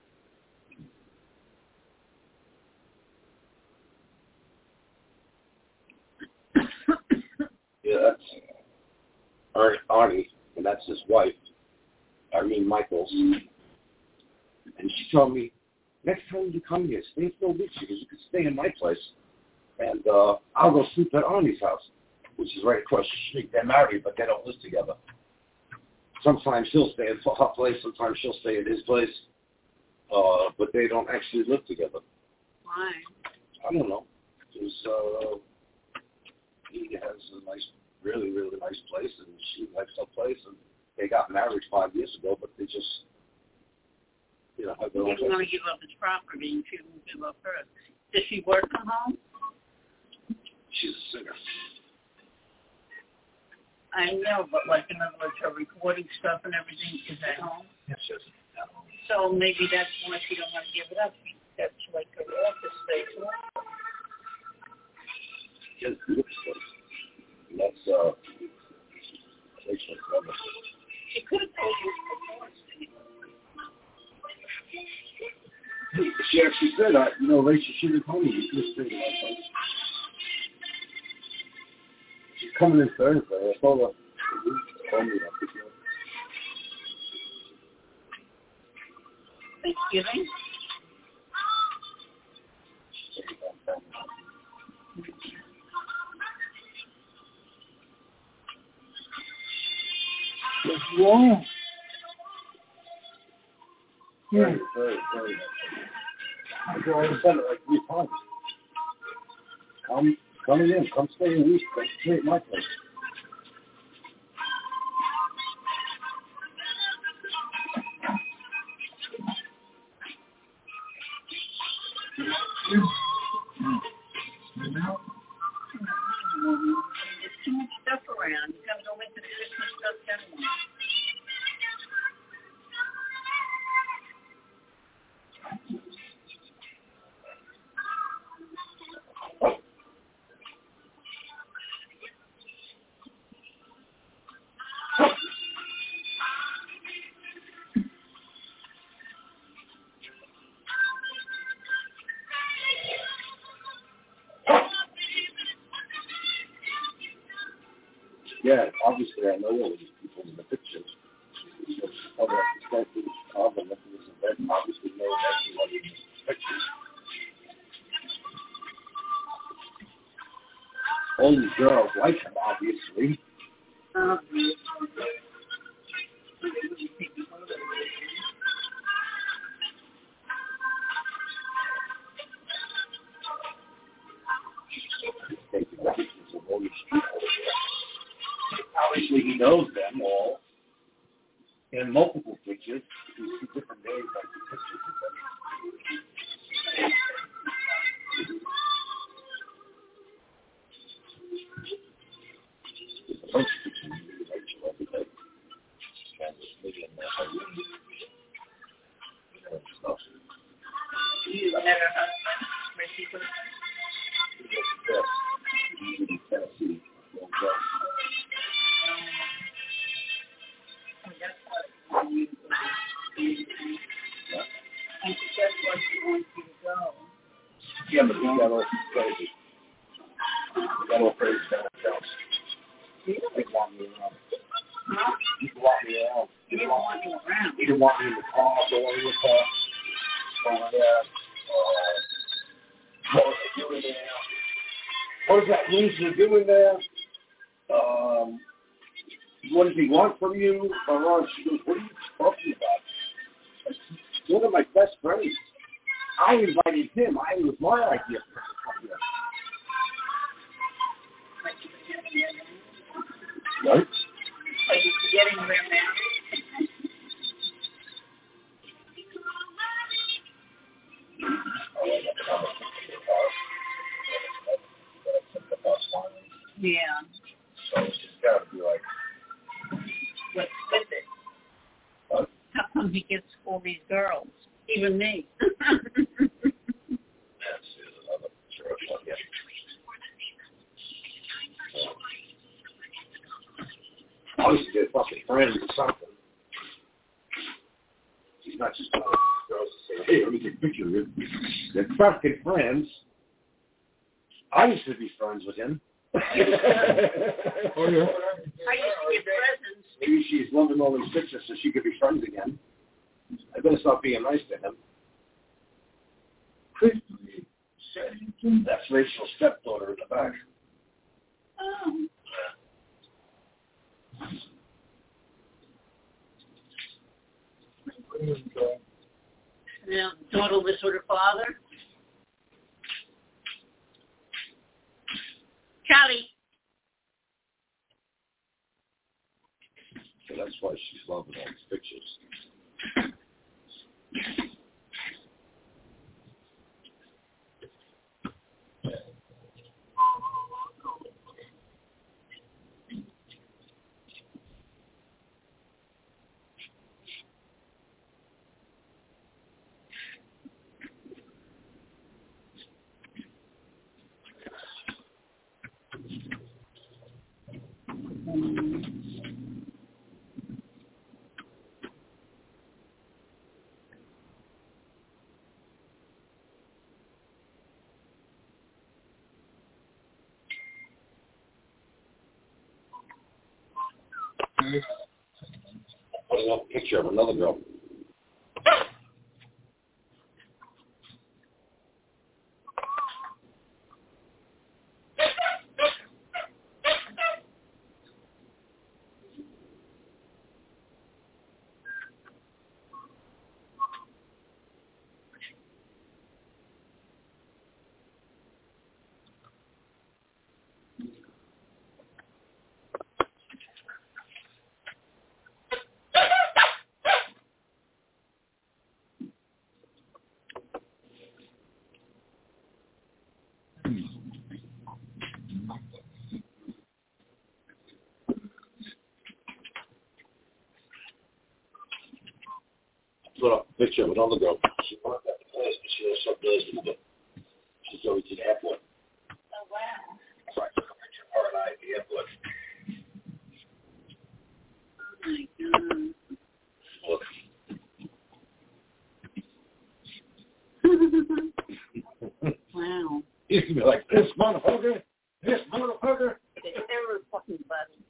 Yeah, that's Ar- Arnie, and that's his wife, Irene Michaels. And she told me, next time you come here, stay for a week, because you can stay in my place. And uh, I'll go sleep at Arnie's house, which is right across the street. They're married, but they don't live together. Sometimes he'll stay at her place, sometimes she'll stay at his place, uh, but they don't actually live together. Why? I don't know. Because uh, he has a nice, really, really nice place, and she likes her place, and they got married five years ago, but they just, you know, have their own He doesn't want to give up his property, and she won't give up hers. Does she work from home? She's a singer. I know, but like in other words, her recording stuff and everything is at home. Yes, yes. At home. So maybe that's why she don't want to give it up. That's like her office space. She has a beautiful place. And that's, uh, Rachel's brother. She could have told you before. She actually said, uh, you know, Rachel should have told me you could stay in my place. She's coming in Thursday. I told her. Told me that. Thanksgiving? What's wrong? Very, very, very nice. I already said it like three times. Come, coming in. Come stay a week. Come stay at my place. around. He comes over to the Christmas stuff anyway. Yeah, obviously I know all these people in the pictures. So, other expenses, carbon, this event, obviously know everybody in the pictures. All these girls like him, obviously. Uh, Taking pictures of all these people. Obviously he knows them all in multiple pictures. You see different names like the pictures of them. There's a bunch of pictures of you, Rachel, every day. And there's maybe in there, you know, stuff. you met her husband when she was He lives in Tennessee. and she just where she wants you to go. Yeah, but he got all crazy. He got all crazy down himself. He didn't want me around. Huh? He didn't want me around. He didn't want you around. He didn't want me in the car, going in the car. Going there. Uh, what was I doing there? What does that mean you're doing there? Um, what does he want from you? Uh, she goes, what are you talking about? I said, one of my best friends. I invited him. I it was my idea for him to come here. What? Are you forgetting where now? Yeah. So it's just got to be like, What's with it? what? How come he gets all these girls? Even me. Yes, there's another church one, yeah. Obviously, they're fucking friends or something. He's not just one of those girls that say, hey, let me take a picture of you. They're fucking friends. I used to be friends with him. Oh, yeah. I used to get presents. Maybe she's loving all these pictures so she could be friends again. I better stop being nice to him. That's Rachel's stepdaughter in the back. Oh. Now, daughter lives with her father. Charlie. So that's why she's loving all these pictures. Putting up a picture of another girl. put up a picture of another girl. She worked at the place, but she also does in the she's going to the airport. Oh, wow. So I took a picture of her and I at the airport. Oh, my God. Wow. He used to be like, this motherfucker, this motherfucker. They never fucking buddy.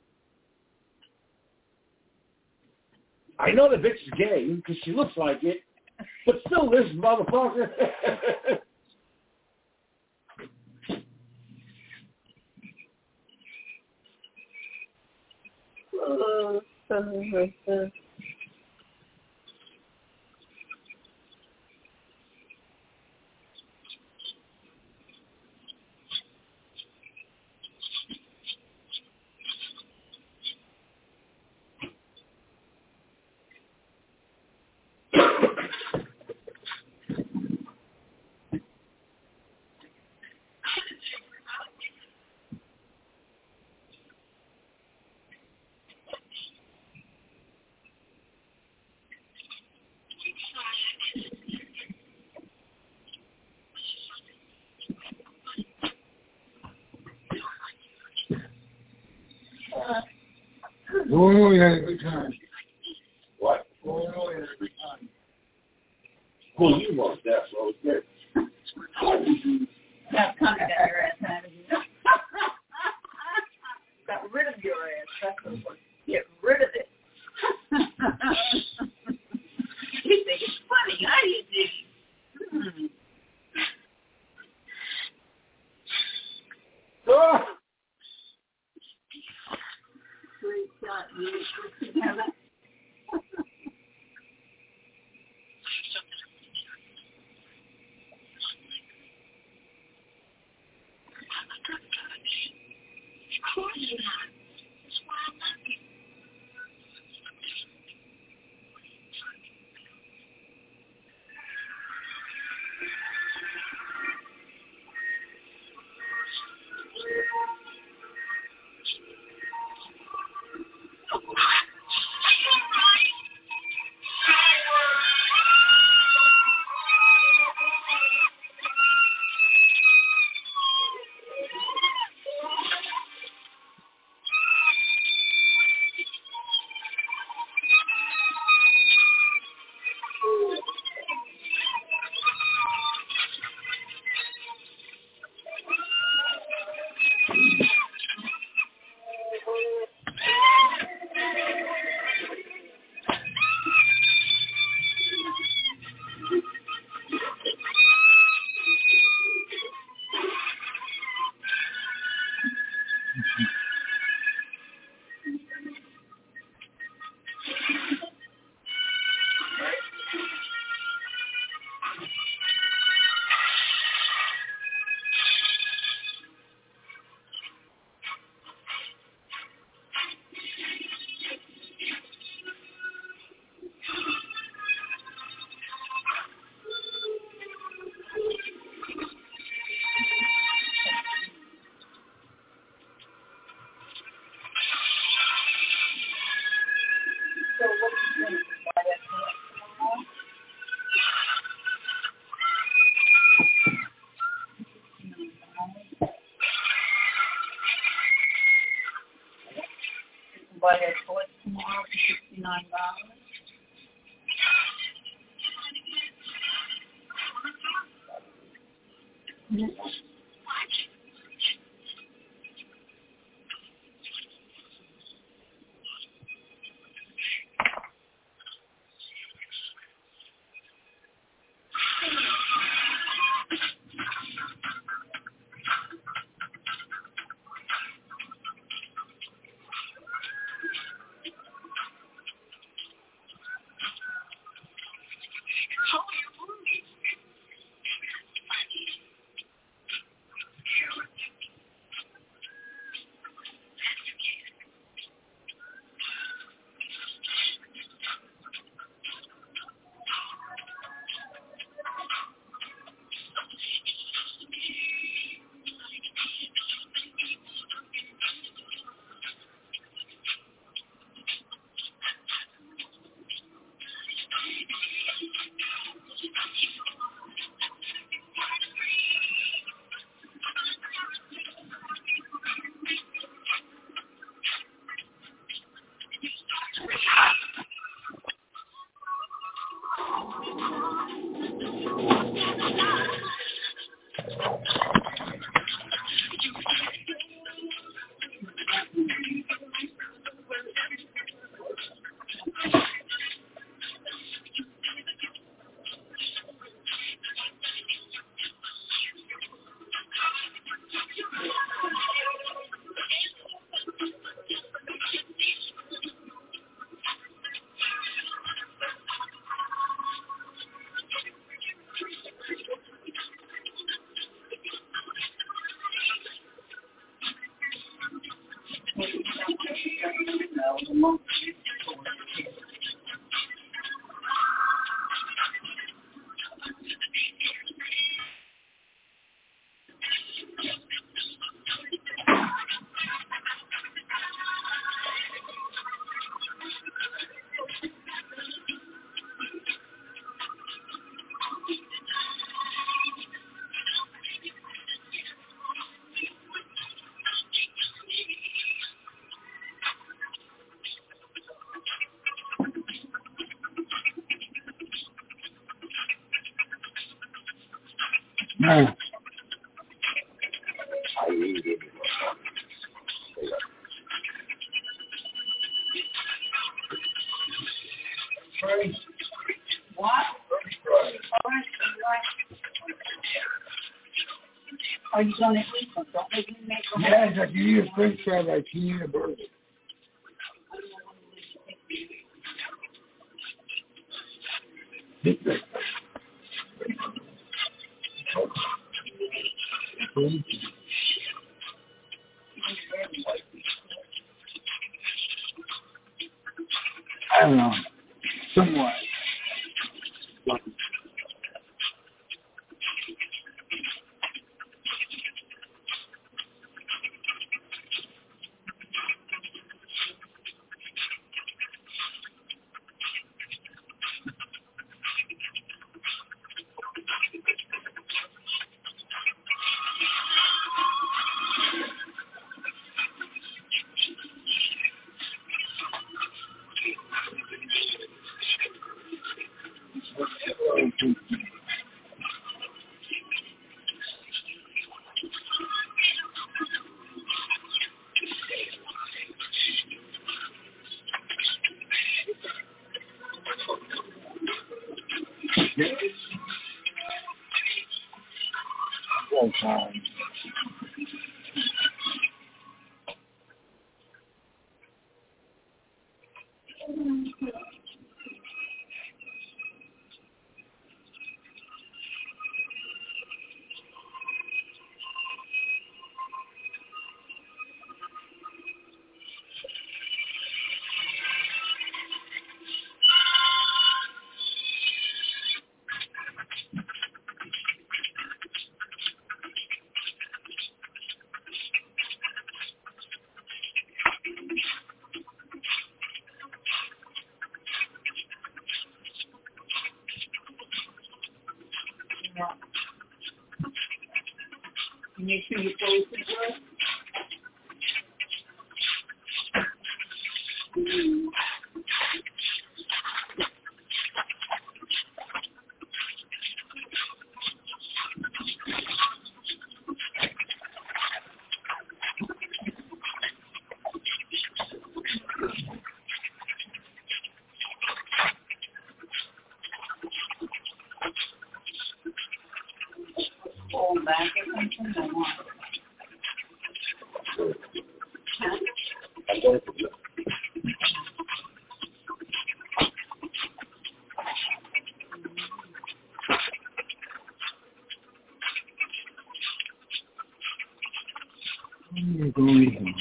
I know the bitch is gay because she looks like it, but still this motherfucker. Oh, so racist. Oh, yeah, good time. What? Oh, yeah, good time. Well, you was there, so it was good. That's kind of got your ass out of here. Got rid of your ass. That's what it was. Get rid of it. You think it's funny, huh? You think? Hmm. Oh! Great shot. You have it? Buy that toy tomorrow for sixty-nine dollars. No. What? Are you going to eat them? Don't make me make them. Yes, I can eat a French fry, but I can't eat a burger. I don't know. Somewhat. Well, time. Make sure you close the door. Mm. Hold back or something or what? I'm going.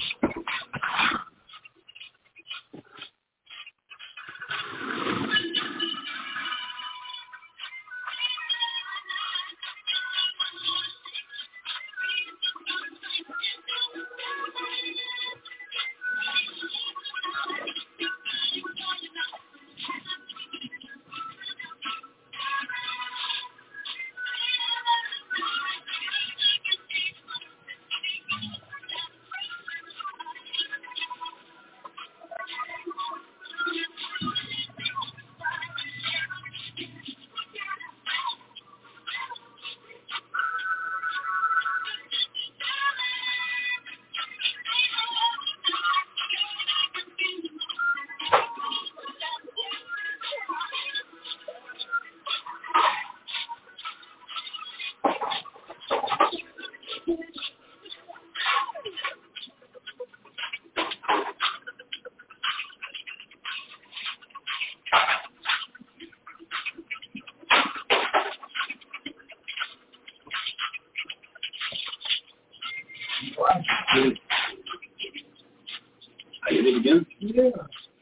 I did it again? Yeah.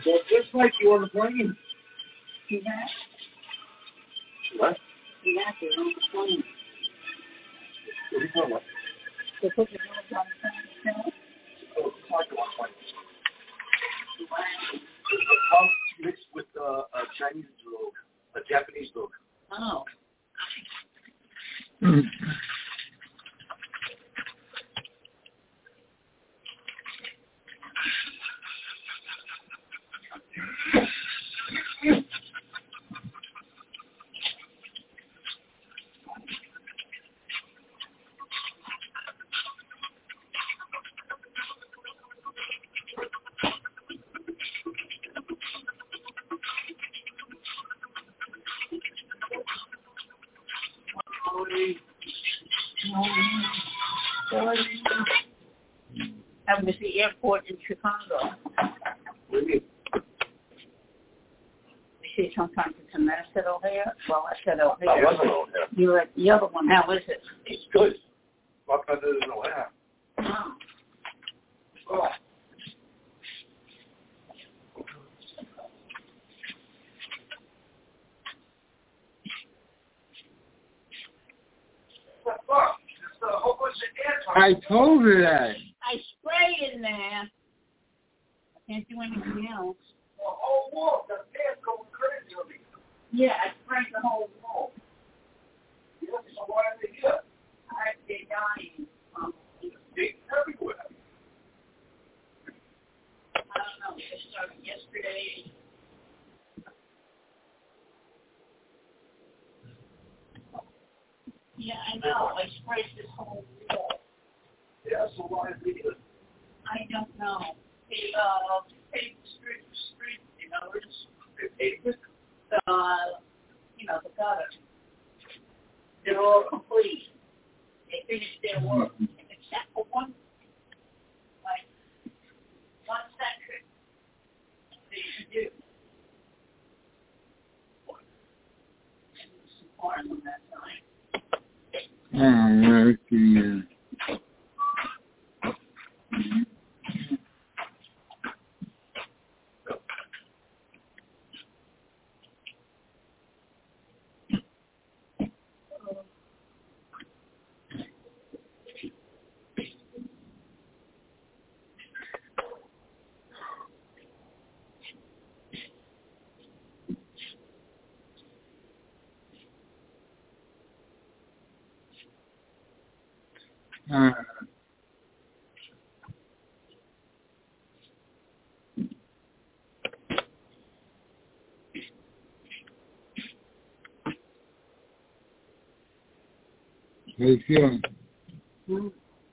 So just like you on the plane. See that? What? See that? They're on the plane. What are you talking about? They put the girls on the plane. Oh, it's like the one plane. The pump mixed with uh, a Chinese dog, a Japanese dog. Oh. Mm. That was the airport in Chicago. What do you mean? You see, sometimes it's a mess at O'Hare. Well, I said O'Hare. I wasn't over there. You're at the other one. How is it? It's good. What better than the lab? Oh. Oh. What the fuck? There's a whole bunch of air. I told her that. I spray in there. I can't do anything else. The whole wall, the air's going crazy on me. Yeah, I sprayed the whole wall. You know, so why are they here? I, they're dying. Um, They everywhere. I don't know. They started yesterday. Yeah, I know. I sprayed this whole wall. Yeah, so why are they here? I don't know. They, uh, paved the street, street, you know, it's, They paved it? uh, you know, the gutter. They're all complete. They finished their work, except for one, like, one section they should do. And there's some cars on that side. Oh, yeah, yeah. Uh, how you feeling? Hmm.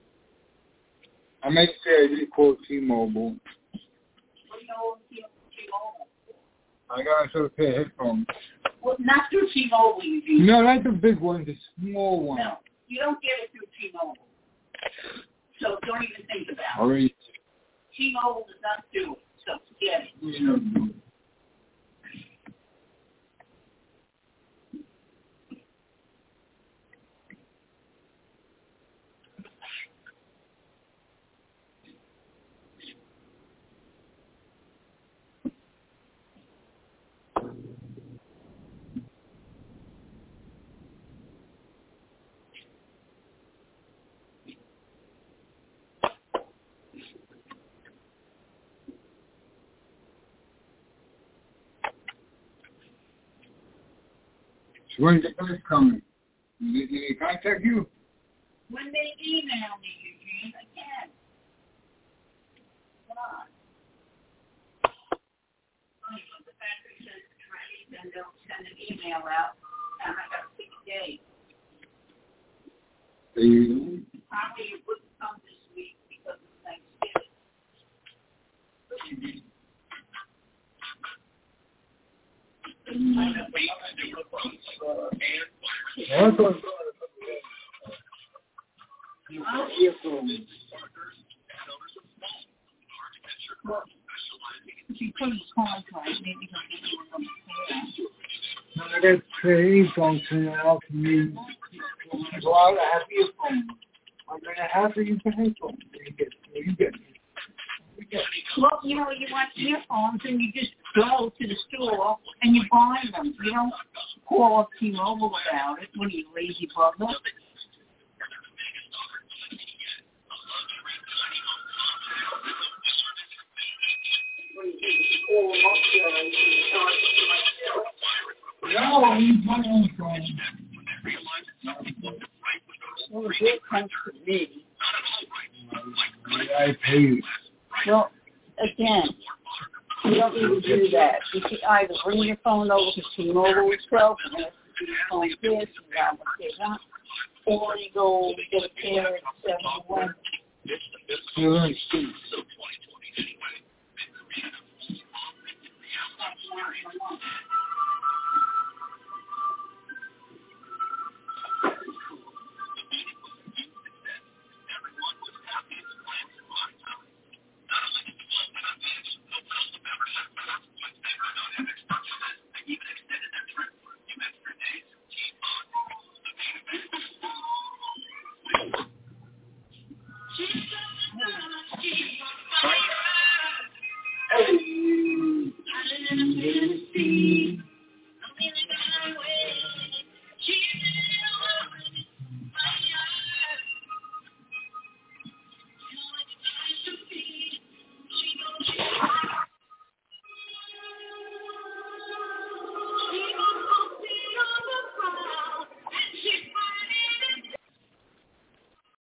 I make sure you call T-Mobile. What do you know of T-Mobile? I got a pair of headphones. Well, not through T-Mobile, you do. No, not the big ones, the small ones. No, you don't get it through T-Mobile. So don't even think about it. Alright. T-Mobile does not do it, so forget it. Yeah. So when's the price coming? Did they contact you? When they email me, Eugene, I can. Come on. The factory says it's ready, then they'll send an email out, and I got six days. They, Probably it wouldn't come this week because of Thanksgiving. I thought Well, if you put his contract, maybe he'll give you a little I got trade function out to me. So I have earphones. I'm gonna have to use the headphones. You get, you get. Well, you know, you want earphones and you just go to the store and you buy them. You don't call up T-Mobile about it. What are you, lazy bugger? No, you put on phone. Well, the bill comes to me. I pay you. Well, again, you don't need to do that. You should either bring your phone over to T-Mobile itself and ask to your phone this and that, that, or you go get a pair at seven eleven.